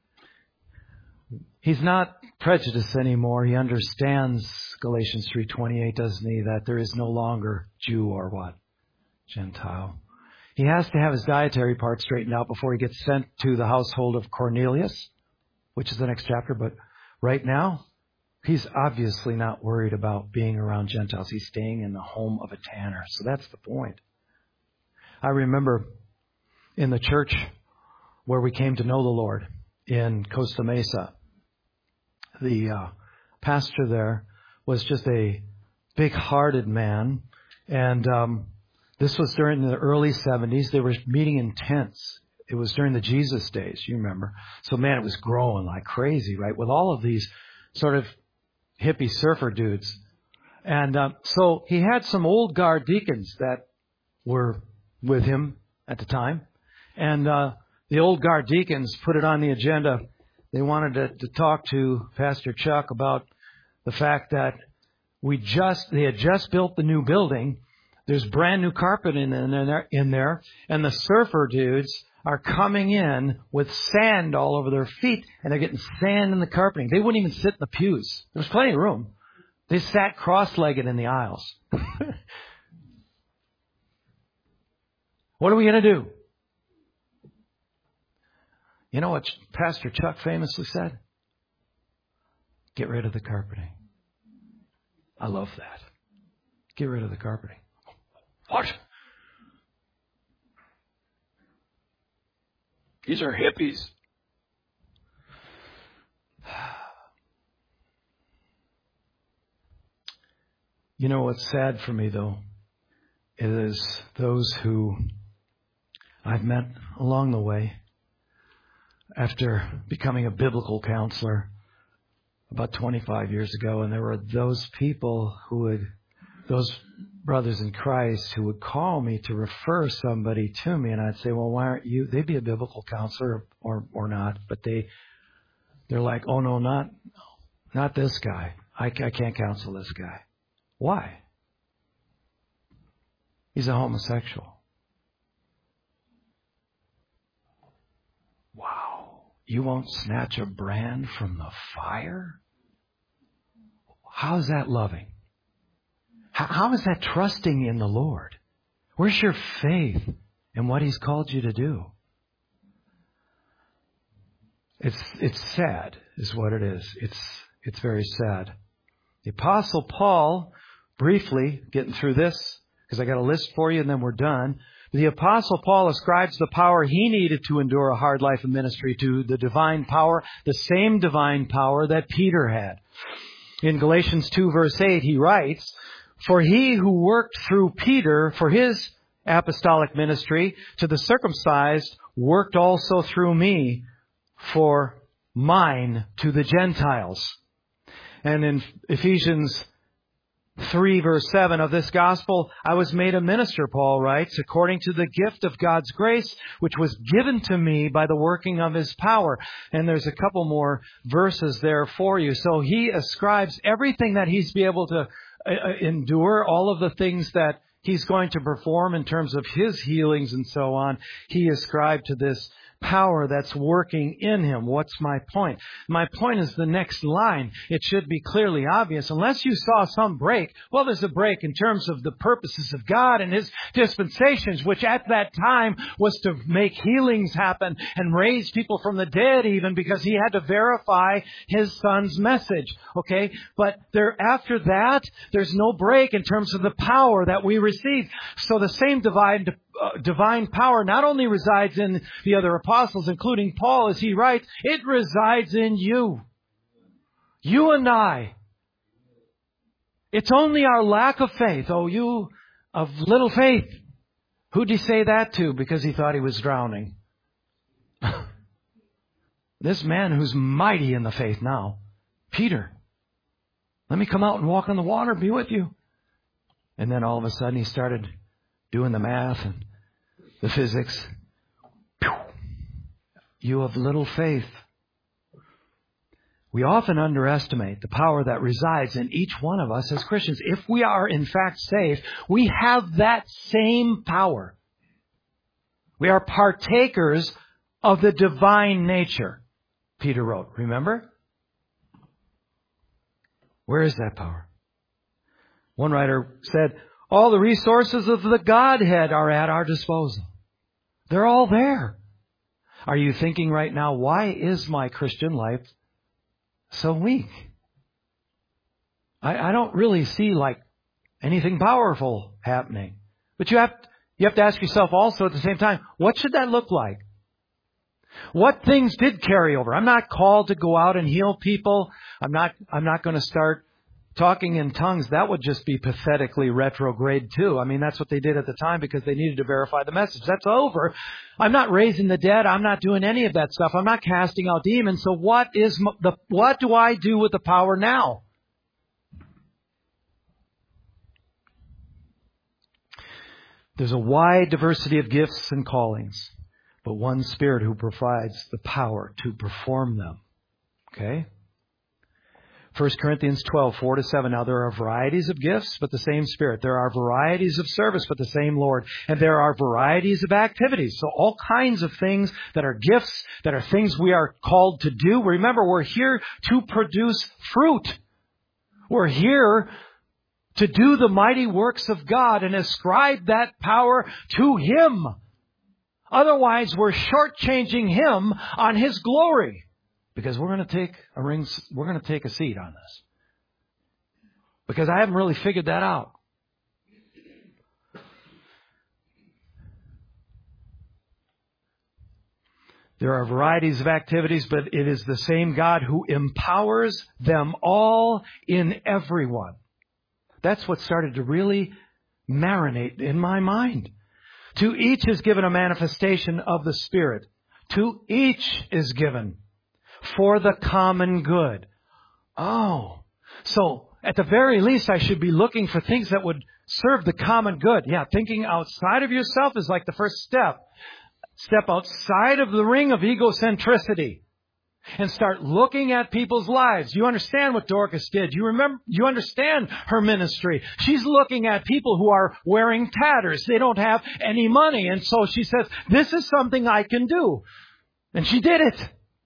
[SPEAKER 1] He's not prejudiced anymore. He understands Galatians 3:28, doesn't he? That there is no longer Jew or what? Gentile. He has to have his dietary part straightened out before he gets sent to the household of Cornelius, which is the next chapter. But right now, he's obviously not worried about being around Gentiles. He's staying in the home of a tanner. So that's the point. I remember in the church where we came to know the Lord in Costa Mesa, the pastor there was just a big-hearted man. And this was during the early 70s. They were meeting in tents. It was during the Jesus days, you remember. So, man, it was growing like crazy, right? With all of these sort of hippie surfer dudes. And so he had some old guard deacons that were with him at the time. And the old guard deacons put it on the agenda. They wanted to talk to Pastor Chuck about the fact that they had just built the new building. There's brand new carpet in there, and the surfer dudes are coming in with sand all over their feet, and they're getting sand in the carpeting. They wouldn't even sit in the pews. There was plenty of room. They sat cross-legged in the aisles. What are we going to do? You know what Pastor Chuck famously said? Get rid of the carpeting. I love that. Get rid of the carpeting. What? These are hippies. You know what's sad for me, though, is those who I've met along the way after becoming a biblical counselor about 25 years ago. And there were those people those brothers in Christ who would call me to refer somebody to me. And I'd say, well, why aren't you? They'd be a biblical counselor or not. But they're like, oh, no, not this guy. I can't counsel this guy. Why? He's a homosexual. Wow. You won't snatch a brand from the fire? How is that loving? How is that trusting in the Lord? Where's your faith in what He's called you to do? It's sad, is what it is. It's very sad. The Apostle Paul, briefly, getting through this, because I got a list for you and then we're done. The Apostle Paul ascribes the power he needed to endure a hard life of ministry to the divine power, the same divine power that Peter had. In Galatians 2 verse 8, he writes, "For he who worked through Peter for his apostolic ministry to the circumcised worked also through me for mine to the Gentiles." And in Ephesians 3 verse 7 of this gospel, "I was made a minister," Paul writes, "according to the gift of God's grace, which was given to me by the working of His power." And there's a couple more verses there for you. So he ascribes everything that he's be able to endure, all of the things that he's going to perform in terms of his healings and so on, he ascribed to this power that's working in him. What's my point? My point is the next line. It should be clearly obvious. Unless you saw some break, well, there's a break in terms of the purposes of God and His dispensations, which at that time was to make healings happen and raise people from the dead even, because He had to verify His Son's message. Okay? But after that, there's no break in terms of the power that we receive. So the same divine power not only resides in the other apostles, including Paul, as he writes, it resides in you. You and I. It's only our lack of faith. "Oh, you of little faith." Who'd he say that to? Because he thought he was drowning. This man who's mighty in the faith now, Peter, "Let me come out and walk on the water, be with you." And then all of a sudden he started doing the math and the physics. You of little faith. We often underestimate the power that resides in each one of us as Christians. If we are in fact saved, we have that same power. We are partakers of the divine nature, Peter wrote. Remember? Where is that power? One writer said, all the resources of the Godhead are at our disposal. They're all there. Are you thinking right now, why is my Christian life so weak? I don't really see like anything powerful happening. But you have to ask yourself also at the same time, what should that look like? What things did carry over? I'm not called to go out and heal people. I'm not going to start talking in tongues. That would just be pathetically retrograde too. I mean, that's what they did at the time because they needed to verify the message. That's over. I'm not raising the dead. I'm not doing any of that stuff. I'm not casting out demons. So what do I do with the power now? There's a wide diversity of gifts and callings, but one Spirit who provides the power to perform them. Okay? 1 Corinthians 12, 4-7. Now there are varieties of gifts, but the same Spirit. There are varieties of service, but the same Lord. And there are varieties of activities. So all kinds of things that are gifts, that are things we are called to do. Remember, we're here to produce fruit. We're here to do the mighty works of God and ascribe that power to Him. Otherwise, we're shortchanging Him on His glory. Because we're going to take a seat on this. Because I haven't really figured that out. There are varieties of activities, but it is the same God who empowers them all in everyone. That's what started to really marinate in my mind. To each is given a manifestation of the Spirit. To each is given for the common good. Oh, so at the very least, I should be looking for things that would serve the common good. Yeah, thinking outside of yourself is like the first step. Step outside of the ring of egocentricity and start looking at people's lives. You understand what Dorcas did. You understand her ministry. She's looking at people who are wearing tatters. They don't have any money. And so she says, this is something I can do. And she did it.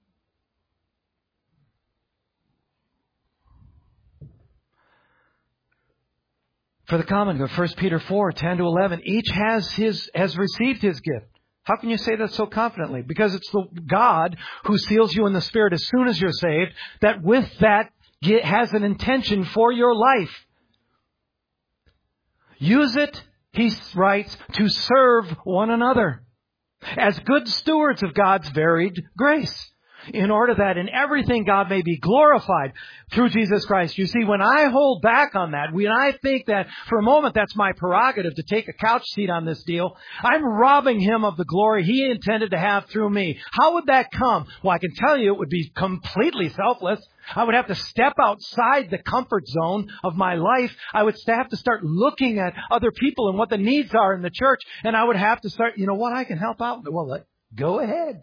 [SPEAKER 1] For the common good, 1 Peter 4, 10-11, each has received his gift. How can you say that so confidently? Because it's the God who seals you in the Spirit as soon as you're saved, that with that has an intention for your life. Use it he writes, to serve one another as good stewards of God's varied grace, in order that in everything God may be glorified through Jesus Christ. You see, when I hold back on that, when I think that for a moment that's my prerogative to take a couch seat on this deal, I'm robbing Him of the glory He intended to have through me. How would that come? Well, I can tell you it would be completely selfless. I would have to step outside the comfort zone of my life. I would have to start looking at other people and what the needs are in the church. And I would have to start, you know what, I can help out. Well, go ahead.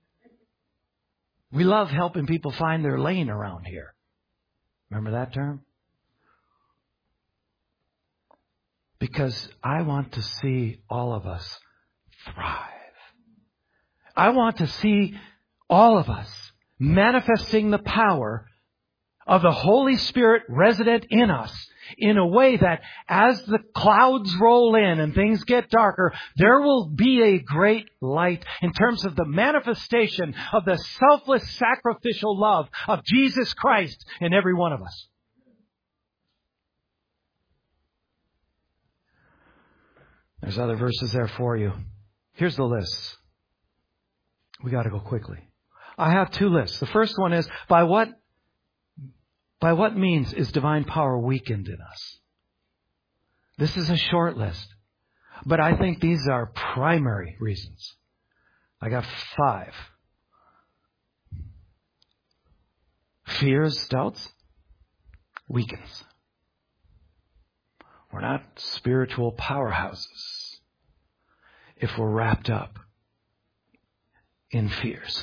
[SPEAKER 1] We love helping people find their lane around here. Remember that term? Because I want to see all of us thrive. I want to see all of us manifesting the power of the Holy Spirit resident in us in a way that as the clouds roll in and things get darker, there will be a great light in terms of the manifestation of the selfless sacrificial love of Jesus Christ in every one of us. There's other verses there for you. Here's the list. We got to go quickly. I have two lists. The first one is, by what means is divine power weakened in us? This is a short list, but I think these are primary reasons. I got 5. Fears, doubts, weakens. We're not spiritual powerhouses if we're wrapped up in fears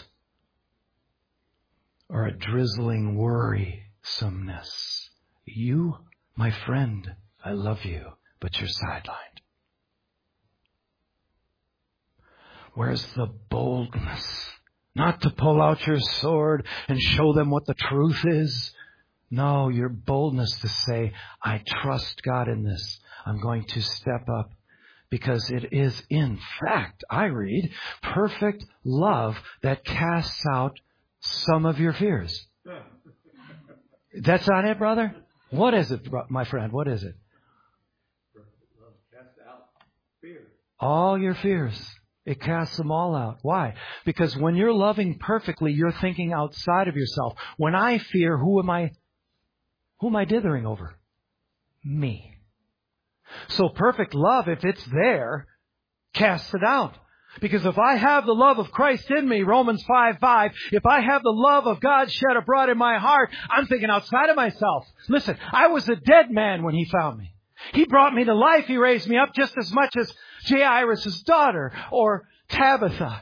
[SPEAKER 1] or a drizzling worrisomeness. You, my friend, I love you, but you're sidelined. Where's the boldness? Not to pull out your sword and show them what the truth is. No, your boldness to say, I trust God in this. I'm going to step up. Because it is, in fact, I read, perfect love that casts out some of your fears. That's not it, brother? What is it, my friend? What is it?
[SPEAKER 2] Perfect love casts out fear.
[SPEAKER 1] All your fears. It casts them all out. Why? Because when you're loving perfectly, you're thinking outside of yourself. When I fear, who am I dithering over? Me. So perfect love, if it's there, casts it out. Because if I have the love of Christ in me, Romans 5:5, if I have the love of God shed abroad in my heart, I'm thinking outside of myself. Listen, I was a dead man when He found me. He brought me to life. He raised me up just as much as Jairus' daughter or Tabitha.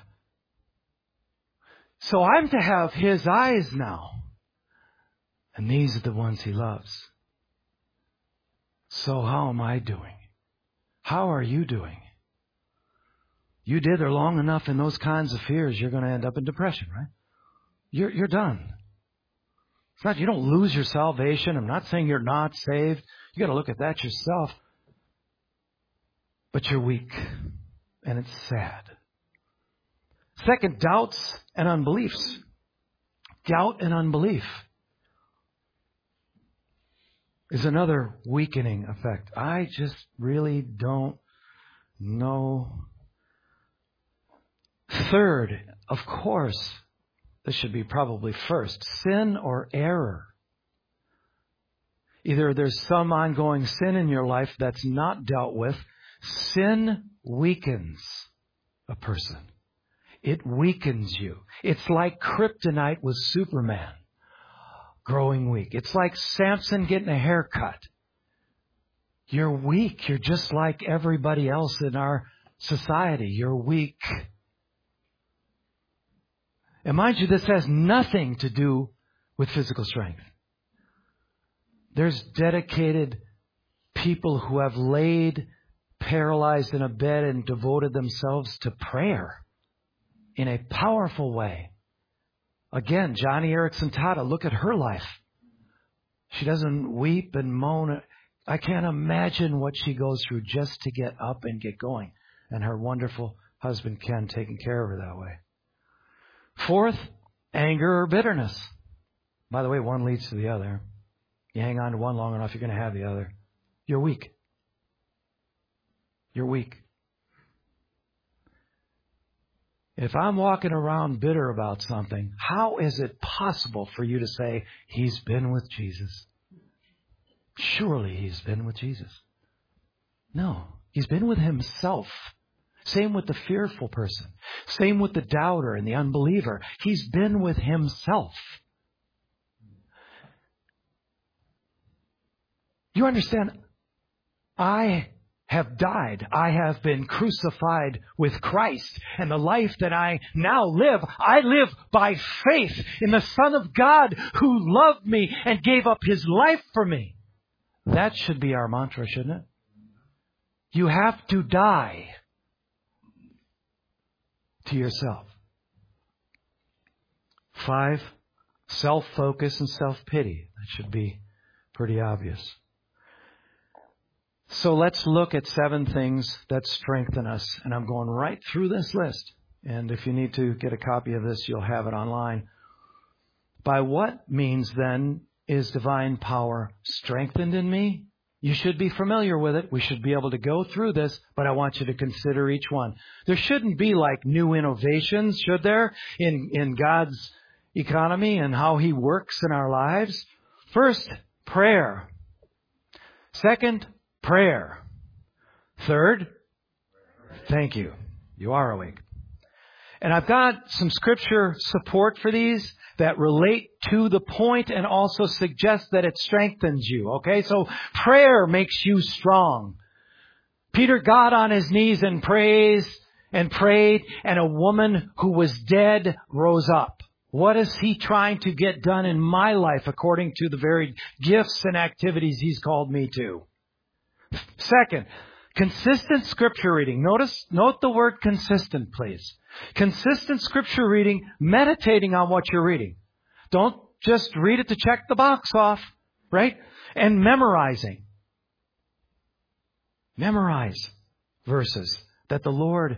[SPEAKER 1] So I'm to have His eyes now. And these are the ones He loves. So how am I doing? How are you doing? You dither long enough in those kinds of fears, you're going to end up in depression, right? You're done. It's not, you don't lose your salvation. I'm not saying you're not saved. You got to look at that yourself. But you're weak. And it's sad. Second, doubts and unbeliefs. Doubt and unbelief is another weakening effect. I just really don't know. Third, of course, this should be probably first, sin or error. Either there's some ongoing sin in your life that's not dealt with. Sin weakens a person. It weakens you. It's like kryptonite with Superman. Growing weak. It's like Samson getting a haircut. You're weak. You're just like everybody else in our society. You're weak. And mind you, this has nothing to do with physical strength. There's dedicated people who have laid paralyzed in a bed and devoted themselves to prayer in a powerful way. Again, Joni Eareckson Tada, look at her life. She doesn't weep and moan. I can't imagine what she goes through just to get up and get going. And her wonderful husband, Ken, taking care of her that way. Fourth, anger or bitterness. By the way, one leads to the other. You hang on to one long enough, you're going to have the other. You're weak. You're weak. If I'm walking around bitter about something, how is it possible for you to say, he's been with Jesus? Surely he's been with Jesus. No, he's been with himself. Same with the fearful person. Same with the doubter and the unbeliever. He's been with himself. You understand? I have died. I have been crucified with Christ. And the life that I now live, I live by faith in the Son of God who loved me and gave up his life for me. That should be our mantra, shouldn't it? You have to die to yourself. 5, self-focus and self-pity. That should be pretty obvious. So let's look at 7 things that strengthen us. And I'm going right through this list. And if you need to get a copy of this, you'll have it online. By what means then is divine power strengthened in me? You should be familiar with it. We should be able to go through this, but I want you to consider each one. There shouldn't be like new innovations, should there, in God's economy and how he works in our lives? First, prayer. Second, prayer. Third, thank you. You are awake. And I've got some scripture support for these that relate to the point and also suggest that it strengthens you. Okay, so prayer makes you strong. Peter got on his knees and prayed, and a woman who was dead rose up. What is he trying to get done in my life according to the varied gifts and activities he's called me to? Second, consistent scripture reading. Note the word consistent, please. Consistent scripture reading, meditating on what you're reading. Don't just read it to check the box off, right? And memorizing. Memorize verses that the Lord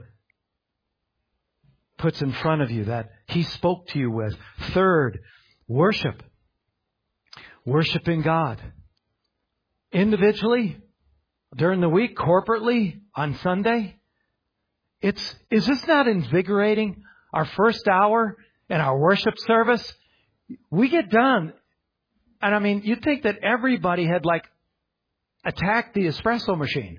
[SPEAKER 1] puts in front of you, that he spoke to you with. Third, worship. Worshiping God. Individually, during the week, corporately, on Sunday. Is this not invigorating? Our first hour in our worship service, we get done. And I mean, you'd think that everybody had like attacked the espresso machine.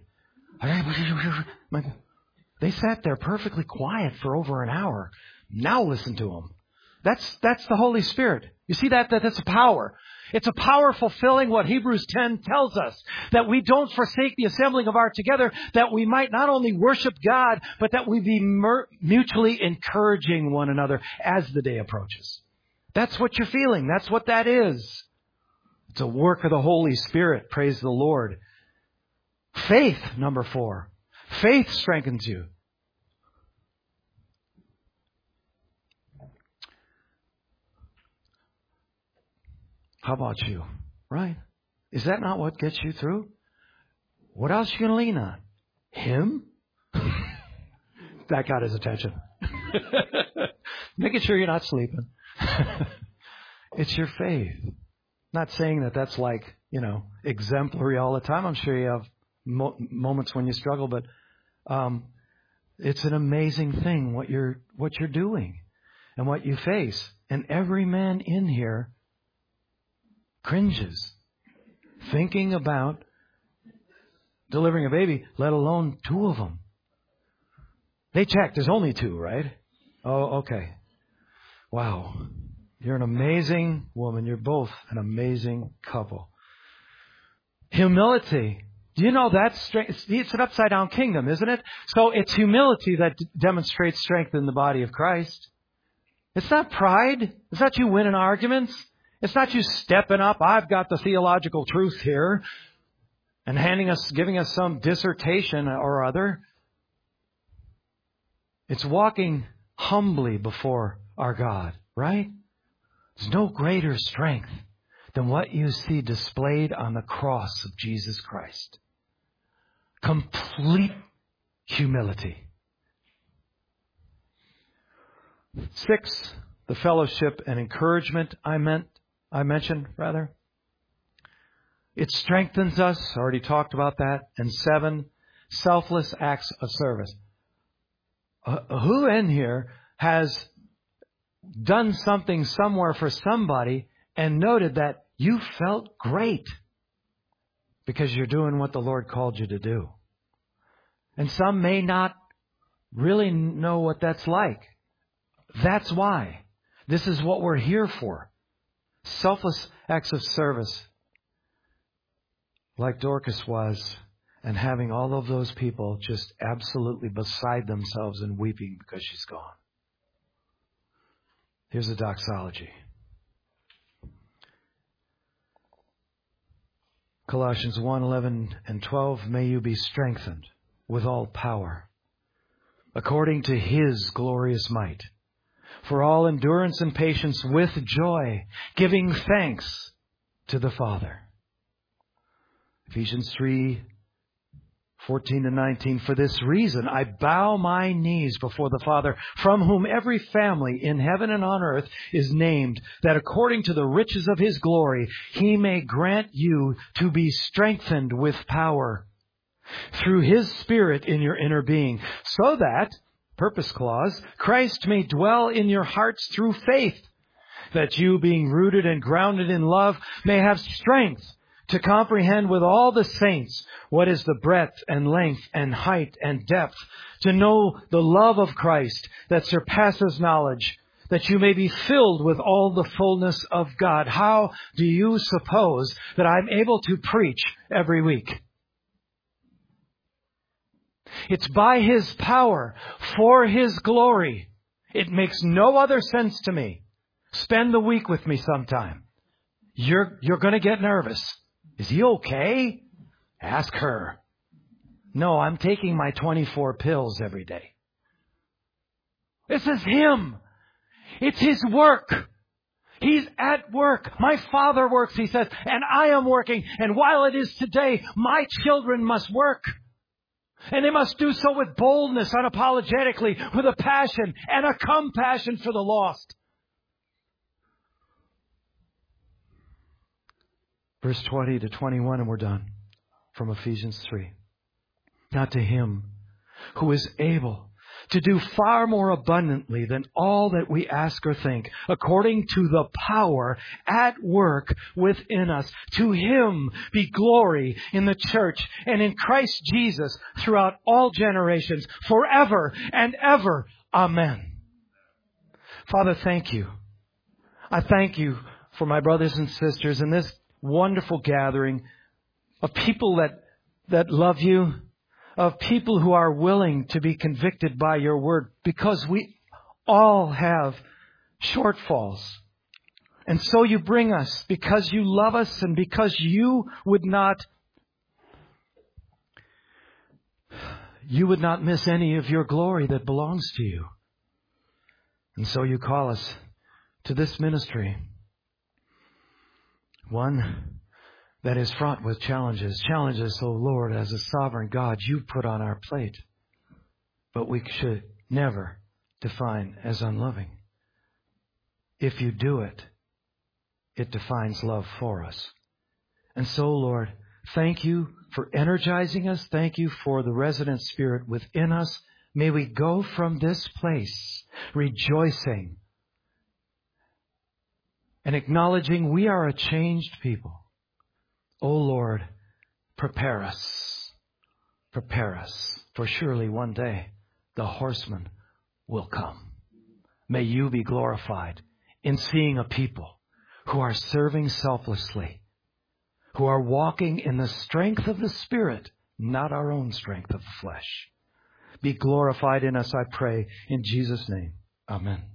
[SPEAKER 1] They sat there perfectly quiet for over an hour. Now listen to them. That's the Holy Spirit. You see that's a power. It's a power fulfilling what Hebrews 10 tells us, that we don't forsake the assembling of our together, that we might not only worship God, but that we be mutually encouraging one another as the day approaches. That's what you're feeling. That's what that is. It's a work of the Holy Spirit. Praise the Lord. Faith, number 4. Faith strengthens you. How about you? Right? Is that not what gets you through? What else are you going to lean on? Him? That got his attention. Making sure you're not sleeping. It's your faith. Not saying that that's like, exemplary all the time. I'm sure you have moments when you struggle, but it's an amazing thing what you're doing and what you face. And every man in here cringes thinking about delivering a baby, let alone 2 of them. They checked. There's only 2, right? Oh, okay. Wow. You're an amazing woman. You're both an amazing couple. Humility. Do you know that's strength? It's an upside down kingdom, isn't it? So it's humility that demonstrates strength in the body of Christ. It's not pride. It's not you winning arguments. It's not you stepping up. I've got the theological truth here and giving us some dissertation or other. It's walking humbly before our God, right? There's no greater strength than what you see displayed on the cross of Jesus Christ. Complete humility. 6, the fellowship and encouragement I mentioned. It strengthens us. Already talked about that. And 7, selfless acts of service. Who in here has done something somewhere for somebody and noted that you felt great because you're doing what the Lord called you to do? And some may not really know what that's like. That's why. This is what we're here for. Selfless acts of service, like Dorcas was, and having all of those people just absolutely beside themselves and weeping because she's gone. Here's a doxology. Colossians 1:11 and 12, may you be strengthened with all power, according to His glorious might, for all endurance and patience with joy, giving thanks to the Father. Ephesians 3:14-19, for this reason I bow my knees before the Father, from whom every family in heaven and on earth is named, that according to the riches of His glory, He may grant you to be strengthened with power through His Spirit in your inner being, so that, purpose clause, Christ may dwell in your hearts through faith, that you, being rooted and grounded in love, may have strength to comprehend with all the saints what is the breadth and length and height and depth, to know the love of Christ that surpasses knowledge, that you may be filled with all the fullness of God. How do you suppose that I'm able to preach every week? It's by His power, for His glory. It makes no other sense to me. Spend the week with me sometime. You're going to get nervous. Is he okay? Ask her. No, I'm taking my 24 pills every day. This is Him. It's His work. He's at work. My Father works, He says, and I am working. And while it is today, my children must work. And they must do so with boldness, unapologetically, with a passion and a compassion for the lost. Verse 20-21, and we're done, from Ephesians 3. Now to Him who is able to do far more abundantly than all that we ask or think, according to the power at work within us. To Him be glory in the church and in Christ Jesus throughout all generations, forever and ever. Amen. Father, thank You. I thank You for my brothers and sisters in this wonderful gathering of people that love You, of people who are willing to be convicted by Your word, because we all have shortfalls. And so You bring us because You love us and because You would not miss any of Your glory that belongs to You. And so You call us to this ministry, one that is fraught with challenges. Challenges, oh Lord, as a sovereign God, You put on our plate. But we should never define as unloving. If You do it, it defines love for us. And so, Lord, thank You for energizing us. Thank You for the resident Spirit within us. May we go from this place rejoicing and acknowledging we are a changed people. Oh Lord, prepare us. Prepare us. For surely one day the horseman will come. May You be glorified in seeing a people who are serving selflessly, who are walking in the strength of the Spirit, not our own strength of the flesh. Be glorified in us, I pray, in Jesus' name. Amen.